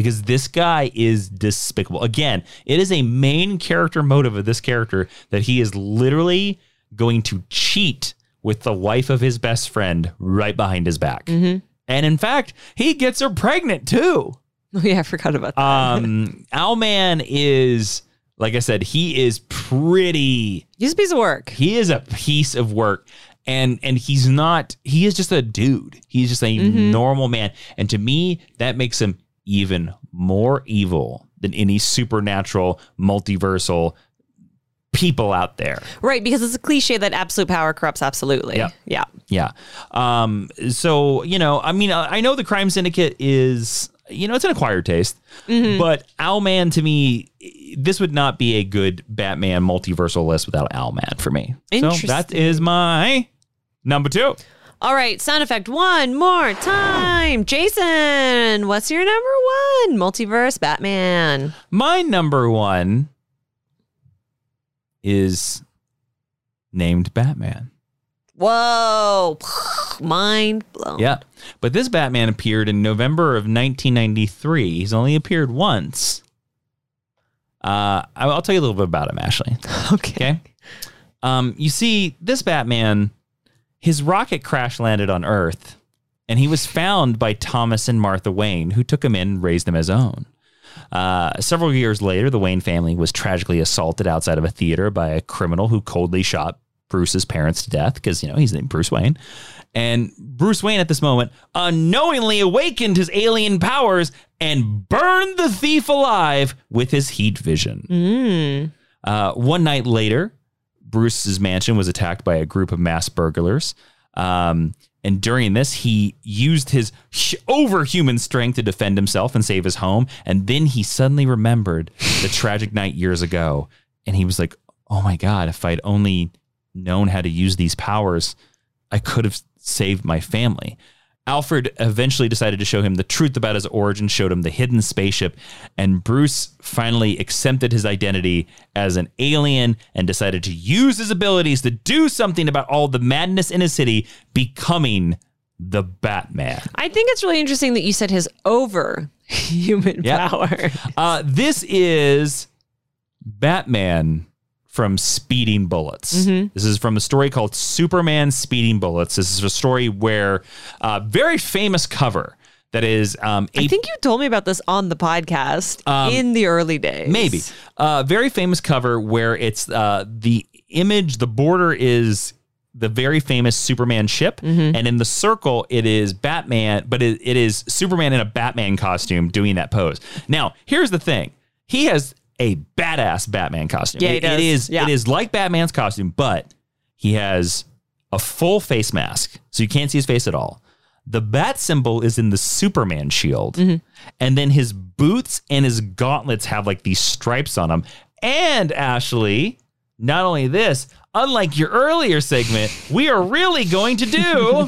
because this guy is despicable. Again, it is a main character motive of this character that he is literally going to cheat with the wife of his best friend right behind his back. And in fact, he gets her pregnant too. Oh, yeah, I forgot about that. Owlman is, like I said, he's a piece of work. He is a piece of work. And he is just a dude. He's just a normal man. And to me, that makes him even more evil than any supernatural, multiversal people out there. Right, because it's a cliche that absolute power corrupts absolutely. Yeah. So, I know the Crime Syndicate is, it's an acquired taste, but Owlman, to me, this would not be a good Batman multiversal list without Owlman for me. So that is my number 2. All right, sound effect one more time. Jason, what's your number 1 multiverse Batman? My number 1 is named Batman. Whoa, mind blown. Yeah, but this Batman appeared in November of 1993. He's only appeared once. I'll tell you a little bit about him, Ashley. Okay. You see, this Batman, his rocket crash landed on Earth, and he was found by Thomas and Martha Wayne, who took him in and raised him as own. Several years later, the Wayne family was tragically assaulted outside of a theater by a criminal who coldly shot Bruce's parents to death because, he's named Bruce Wayne. And Bruce Wayne at this moment unknowingly awakened his alien powers and burned the thief alive with his heat vision. One night later, Bruce's mansion was attacked by a group of mass burglars. And during this, he used his overhuman strength to defend himself and save his home. And then he suddenly remembered the tragic night years ago. And he was like, oh my God, if I'd only known how to use these powers, I could have saved my family. Alfred eventually decided to show him the truth about his origin, showed him the hidden spaceship, and Bruce finally accepted his identity as an alien and decided to use his abilities to do something about all the madness in his city, becoming the Batman. I think it's really interesting that you said his over-human power. This is Batman from Speeding Bullets. This is from a story called Superman Speeding Bullets. This is a story where very famous cover that is... I think you told me about this on the podcast in the early days. Maybe. Very famous cover where it's the image, the border is the very famous Superman ship. And in the circle, it is Batman, but it is Superman in a Batman costume doing that pose. Now, here's the thing. He has a badass Batman costume. Yeah, he does. It is like Batman's costume, but he has a full face mask, so you can't see his face at all. The bat symbol is in the Superman shield, and then his boots and his gauntlets have like these stripes on them. And Ashley, not only this, unlike your earlier segment, we are really going to do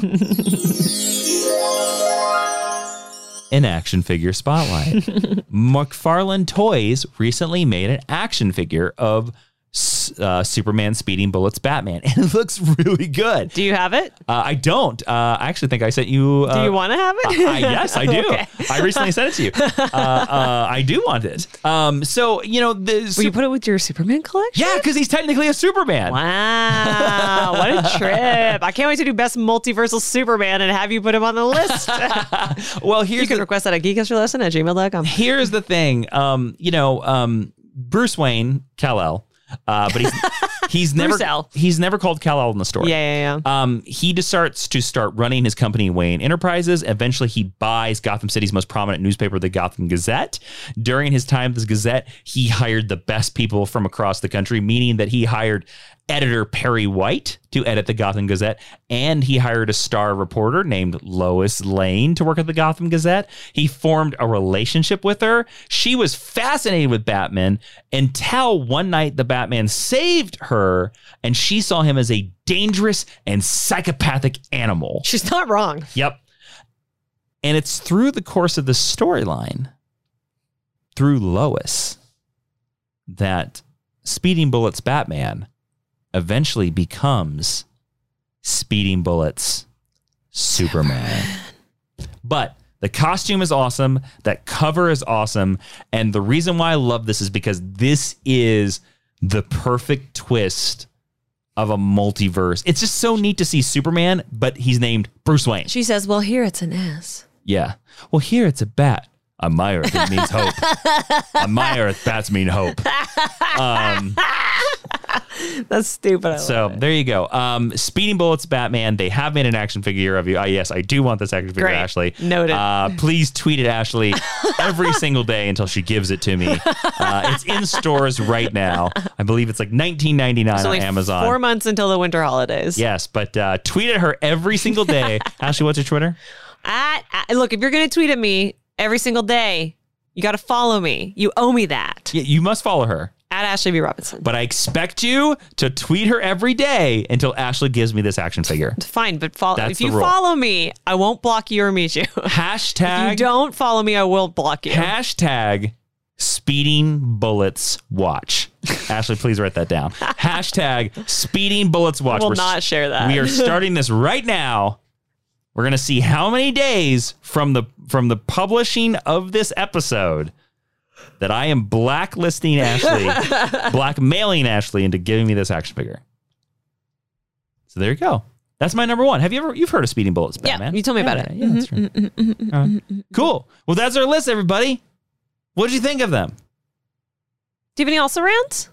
an action figure spotlight. McFarlane Toys recently made an action figure of Superman Speeding Bullets Batman, and it looks really good. Do you have it? I don't. I actually think I sent you. Do you want to have it? Yes, I do. Okay. I recently sent it to you. I do want it. So, will you put it with your Superman collection? Yeah, because he's technically a Superman. Wow, what a trip. I can't wait to do Best Multiversal Superman and have you put him on the list. Well, you can request that at geekhistoryLesson@gmail.com. Here's the thing. Bruce Wayne, Kal-El, but he's never called Kal-El in the story. Yeah. He just starts running his company, Wayne Enterprises. Eventually, he buys Gotham City's most prominent newspaper, the Gotham Gazette. During his time at the Gazette, he hired the best people from across the country, meaning that he hired editor Perry White to edit the Gotham Gazette, and he hired a star reporter named Lois Lane to work at the Gotham Gazette. He formed a relationship with her. She was fascinated with Batman until one night the Batman saved her, and she saw him as a dangerous and psychopathic animal. She's not wrong. Yep. And it's through the course of the storyline, through Lois, that Speeding Bullets Batman eventually becomes Speeding Bullets Superman. But The costume is awesome. That cover is awesome. And the reason why I love this is because this is the perfect twist of a multiverse. It's just so neat to see Superman, but he's named Bruce Wayne. She says, well, here it's an S. Yeah. Well, here it's a bat. On my Earth, it means hope. On my Earth, bats mean hope. That's stupid. So there you go. Speeding Bullets Batman. They have made an action figure of you. Yes, I do want this action figure, Great. Ashley. Noted. Please tweet at Ashley every single day until she gives it to me. It's in stores right now. I believe it's like $19.99 on Amazon. 4 months until the winter holidays. Yes, but tweet at her every single day. Ashley, what's your Twitter? Look, if you're going to tweet at me every single day, you got to follow me. You owe me that. Yeah, you must follow her. At Ashley B. Robinson. But I expect you to tweet her every day until Ashley gives me this action figure. Fine, but follow. That's If you the rule. follow me, I won't block you or mute you. Hashtag. If you don't follow me, I will block you. Hashtag Speeding Bullets Watch. Ashley, please write that down. Hashtag Speeding Bullets Watch. I will not share that. We are starting this right now. We're going to see how many days from the publishing of this episode that I am blacklisting Ashley, blackmailing Ashley into giving me this action figure. So there you go. That's my number one. You've heard of Speeding Bullets, Batman? Yeah, you told me about it. Yeah, that's right. Cool. Well, that's our list, everybody. What did you think of them? Do you have any also rants?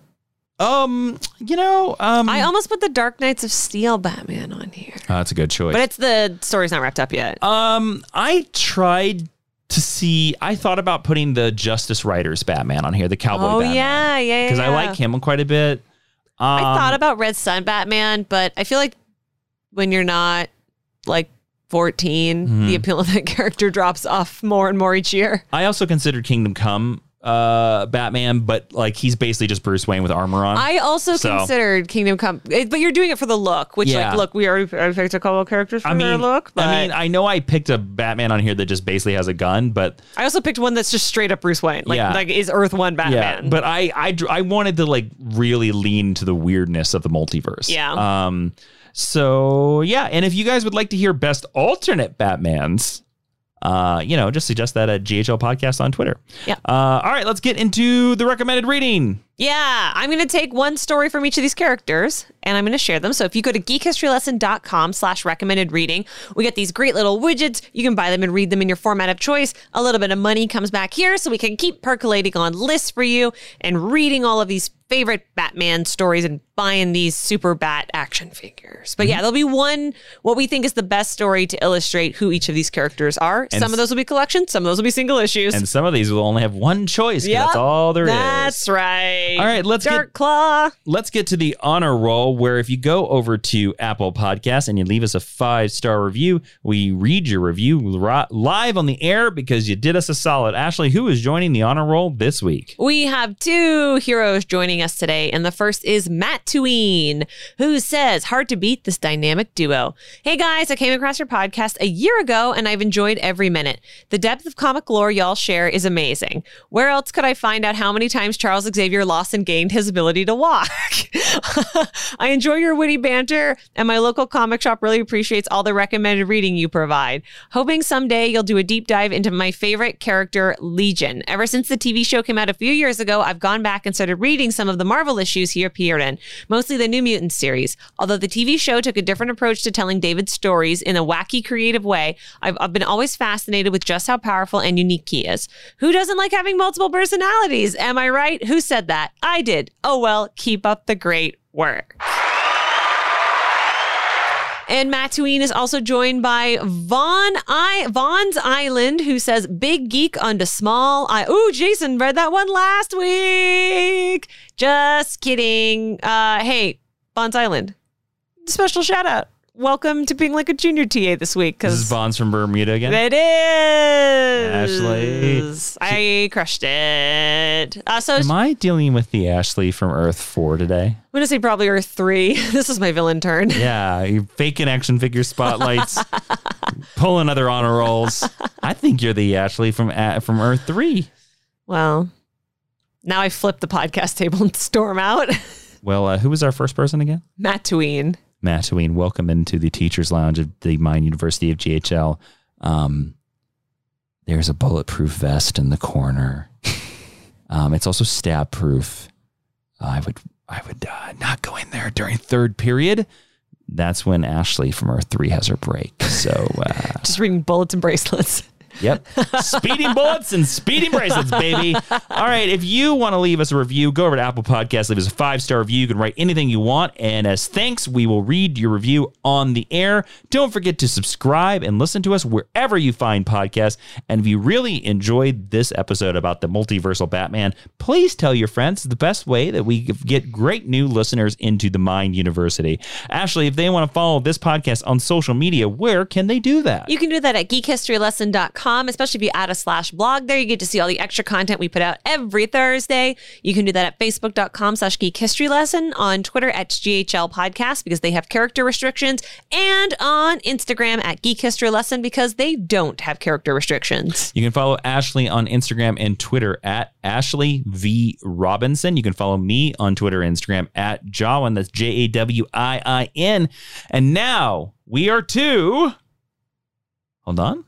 I almost put the Dark Knights of Steel Batman on here. Oh, that's a good choice. But the story's not wrapped up yet. I tried to see. I thought about putting the Justice Riders Batman on here, the cowboy Batman. Yeah. Because I like him quite a bit. I thought about Red Sun Batman, but I feel like when you're not like 14, the appeal of that character drops off more and more each year. I also considered Kingdom Come Batman, but like he's basically just Bruce Wayne with armor on. I also considered Kingdom Come, but you're doing it for the look, which look, we already picked a couple of characters for their look. But I know I picked a Batman on here that just basically has a gun, but I also picked one that's just straight up Bruce Wayne, like is Earth 1 Batman. Yeah, but I wanted to like really lean to the weirdness of the multiverse. Yeah. So yeah, and if you guys would like to hear best alternate Batmans, just suggest that at GHL Podcast on Twitter. Yeah. All right, let's get into the recommended reading. Yeah, I'm going to take one story from each of these characters and I'm going to share them. So if you go to geekhistorylesson.com/recommended reading, we get these great little widgets. You can buy them and read them in your format of choice. A little bit of money comes back here so we can keep percolating on lists for you and reading all of these favorite Batman stories and buying these super bat action figures. But yeah, there'll be one, what we think is the best story to illustrate who each of these characters are. And some of those will be collections. Some of those will be single issues. And some of these will only have one choice. Yeah, that's all there is. That's right. All right, let's get to the honor roll, where if you go over to Apple Podcasts and you leave us a 5-star review, we read your review live on the air because you did us a solid. Ashley, who is joining the honor roll this week? We have two heroes joining us today, and the first is Matt Tween, who says, hard to beat this dynamic duo. Hey guys, I came across your podcast a year ago and I've enjoyed every minute. The depth of comic lore y'all share is amazing. Where else could I find out how many times Charles Xavier lost and gained his ability to walk? I enjoy your witty banter, and my local comic shop really appreciates all the recommended reading you provide. Hoping someday you'll do a deep dive into my favorite character, Legion. Ever since the TV show came out a few years ago, I've gone back and started reading some of the Marvel issues he appeared in, mostly the New Mutants series. Although the TV show took a different approach to telling David's stories in a wacky, creative way, I've been always fascinated with just how powerful and unique he is. Who doesn't like having multiple personalities? Am I right? Who said that? I did. Oh well, keep up the great work. And Matt Tween is also joined by Vaughn's Island, who says, big geek onto small. Ooh, Jason read that one last week. Just kidding. Hey, Vaughn's Island, special shout out. Welcome to being like a junior TA this week. This is Bonds from Bermuda again? It is. Ashley. I crushed it. Am I dealing with the Ashley from Earth 4 today? I'm going to say probably Earth 3. This is my villain turn. Yeah, you're faking action figure spotlights, pulling other honor rolls. I think you're the Ashley from Earth 3. Well, now I flip the podcast table and storm out. Well, who was our first person again? Matt Tween. Matt Tween, welcome into the Teachers Lounge of the Mine University of GHL. There's a bulletproof vest in the corner. It's also stab proof. I would not go in there during third period. That's when Ashley from Earth 3 has her break. So just reading bullets and bracelets. Yep. Speeding bullets and speeding bracelets, baby. All right. If you want to leave us a review, go over to Apple Podcasts, leave us a 5-star review. You can write anything you want. And as thanks, we will read your review on the air. Don't forget to subscribe and listen to us wherever you find podcasts. And if you really enjoyed this episode about the multiversal Batman, please tell your friends. It's the best way that we get great new listeners into the Mind University. Ashley, if they want to follow this podcast on social media, where can they do that? You can do that at geekhistorylesson.com. Especially if you add a /blog there, you get to see all the extra content we put out every Thursday. You can do that at facebook.com/geekhistorylesson, on Twitter at GHL Podcast because they have character restrictions, and on Instagram at Geek History Lesson because they don't have character restrictions. You can follow Ashley on Instagram and Twitter at Ashley V. Robinson. You can follow me on Twitter and Instagram at Jawin. That's Jawiin. And now we are to... Hold on.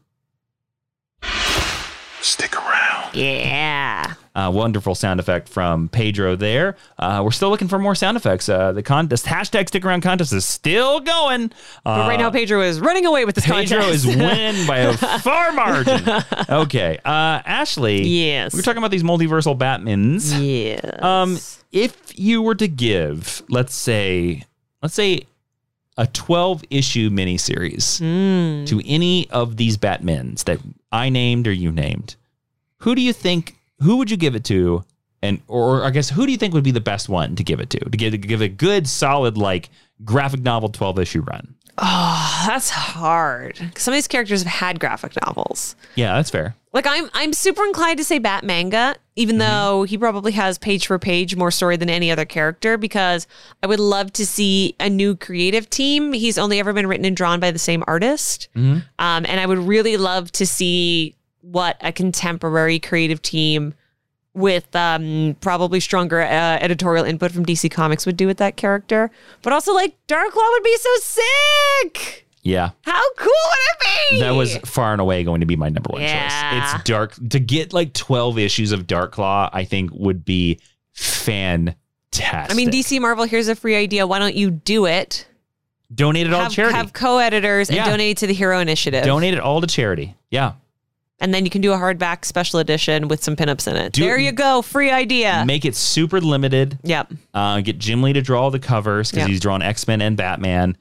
Stick around. Yeah. Wonderful sound effect from Pedro there. We're still looking for more sound effects. The contest, hashtag stick around contest is still going. But right now, Pedro is running away with this contest. Pedro is winning by a far margin. Okay. Ashley. Yes. We're talking about these multiversal Batmans. Yes. If you were to give, let's say a 12-issue miniseries to any of these Batmans that I named or you named, who would you give it to? Or I guess, who do you think would be the best one to give it to give a good, solid, like, graphic novel 12-issue run? Oh, that's hard. Some of these characters have had graphic novels. Yeah, that's fair. Like, I'm super inclined to say Batmanga, even though he probably has page for page more story than any other character, because I would love to see a new creative team. He's only ever been written and drawn by the same artist. And I would really love to see what a contemporary creative team with probably stronger editorial input from DC Comics would do with that character. But also, like, Darklaw would be so sick! Yeah. How cool would it be? That was far and away going to be my number one choice. It's dark. To get like 12 issues of Darklaw, I think would be fantastic. I mean, DC Marvel, here's a free idea. Why don't you do it? Donate it all to charity. Have co-editors and donate it to the Hero Initiative. Donate it all to charity. Yeah. And then you can do a hardback special edition with some pinups in it. There you go. Free idea. Make it super limited. Yep. Get Jim Lee to draw the covers because he's drawn X-Men and Batman.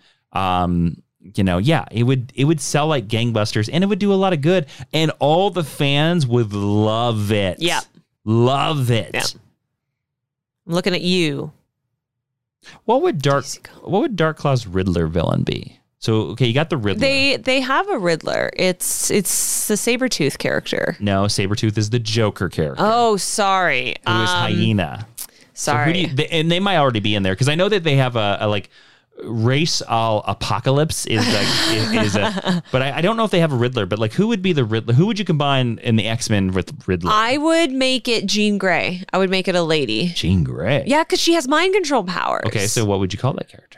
It would sell like gangbusters and it would do a lot of good. And all the fans would love it. Yeah. Love it. Yeah. I'm looking at you. What would Darklaw's Riddler villain be? So, okay, you got the Riddler. They have a Riddler. It's the Sabretooth character. No, Sabretooth is the Joker character. Oh, sorry. Who is Hyena. Sorry. So and they might already be in there because I know that they have a like Ra's al Apocalypse is like but I don't know if they have a Riddler, but like who would be the Riddler? Who would you combine in the X-Men with Riddler? I would make it Jean Grey. I would make it a lady. Jean Grey. Yeah, because she has mind control powers. Okay, so what would you call that character?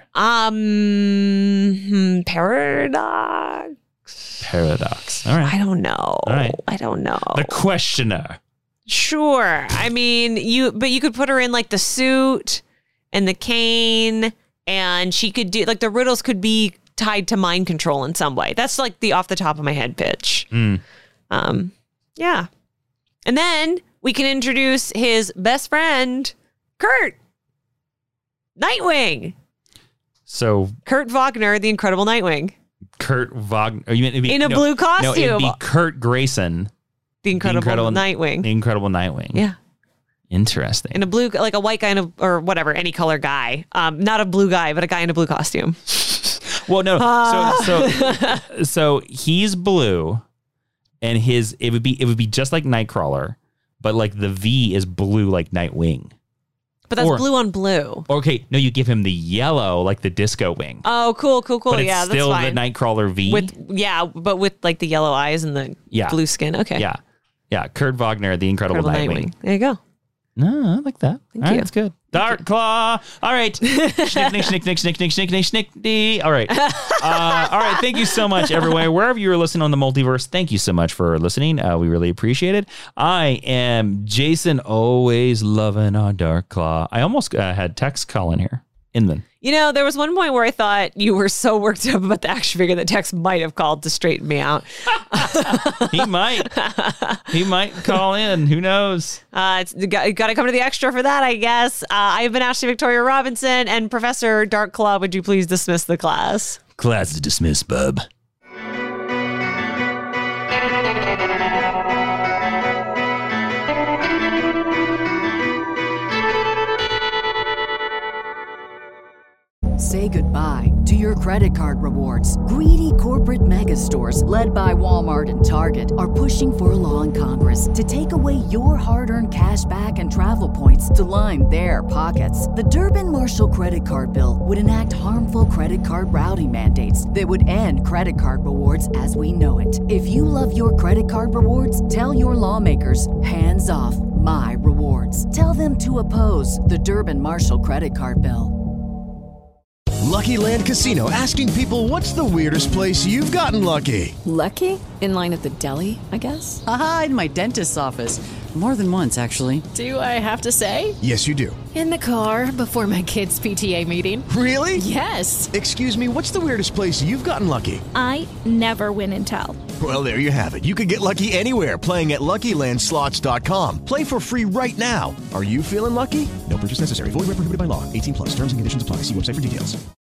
Paradox. All right. I don't know. All right. I don't know. The Questioner. Sure. I mean, you could put her in like the suit and the cane. And she could do, like, the riddles could be tied to mind control in some way. That's like the off the top of my head pitch. Yeah. And then we can introduce his best friend, Kurt. Nightwing. So Kurt Wagner, the Incredible Nightwing. Kurt Wagner. In a blue costume. No, it'd be Kurt Grayson. The Incredible Nightwing. The Incredible Nightwing. Yeah. Interesting. In a blue, like a white guy or whatever, any color guy. Not a blue guy, but a guy in a blue costume. Well, no. So he's blue, and it would be just like Nightcrawler, but like the V is blue like Nightwing. But that's blue on blue. Okay, no, you give him the yellow like the Disco Wing. Oh, cool. But it's still that's fine. the Nightcrawler V. But with like the yellow eyes and the blue skin. Okay. Yeah. Kurt Wagner, the Incredible Nightwing. There you go. No, I like that. Thank All right, you. that's good. Dark Claw. All right. Schnick. All right. All right. Thank you so much, everyone. Wherever you are listening on the multiverse, thank you so much for listening. We really appreciate it. I am Jason, always loving our Dark Claw. I almost had Tex call in here. Inman. You know, there was one point where I thought you were so worked up about the action figure that Tex might have called to straighten me out. He might. He might call in. Who knows? Got to come to the extra for that, I guess. I've been Ashley Victoria Robinson, and Professor Dark Claw, would you please dismiss the class? Class is dismissed, bub. Say goodbye to your credit card rewards. Greedy corporate mega stores, led by Walmart and Target, are pushing for a law in Congress to take away your hard-earned cash back and travel points to line their pockets. The Durbin-Marshall credit card bill would enact harmful credit card routing mandates that would end credit card rewards as we know it. If you love your credit card rewards, tell your lawmakers, hands off my rewards. Tell them to oppose the Durbin-Marshall credit card bill. Lucky Land Casino, asking people, what's the weirdest place you've gotten lucky? Lucky? In line at the deli, I guess? Aha, in my dentist's office. More than once, actually. Do I have to say? Yes, you do. In the car before my kids' PTA meeting. Really? Yes. Excuse me, what's the weirdest place you've gotten lucky? I never win and tell. Well, there you have it. You can get lucky anywhere, playing at LuckyLandSlots.com. Play for free right now. Are you feeling lucky? No purchase necessary. Void where prohibited by law. 18+. Terms and conditions apply. See website for details.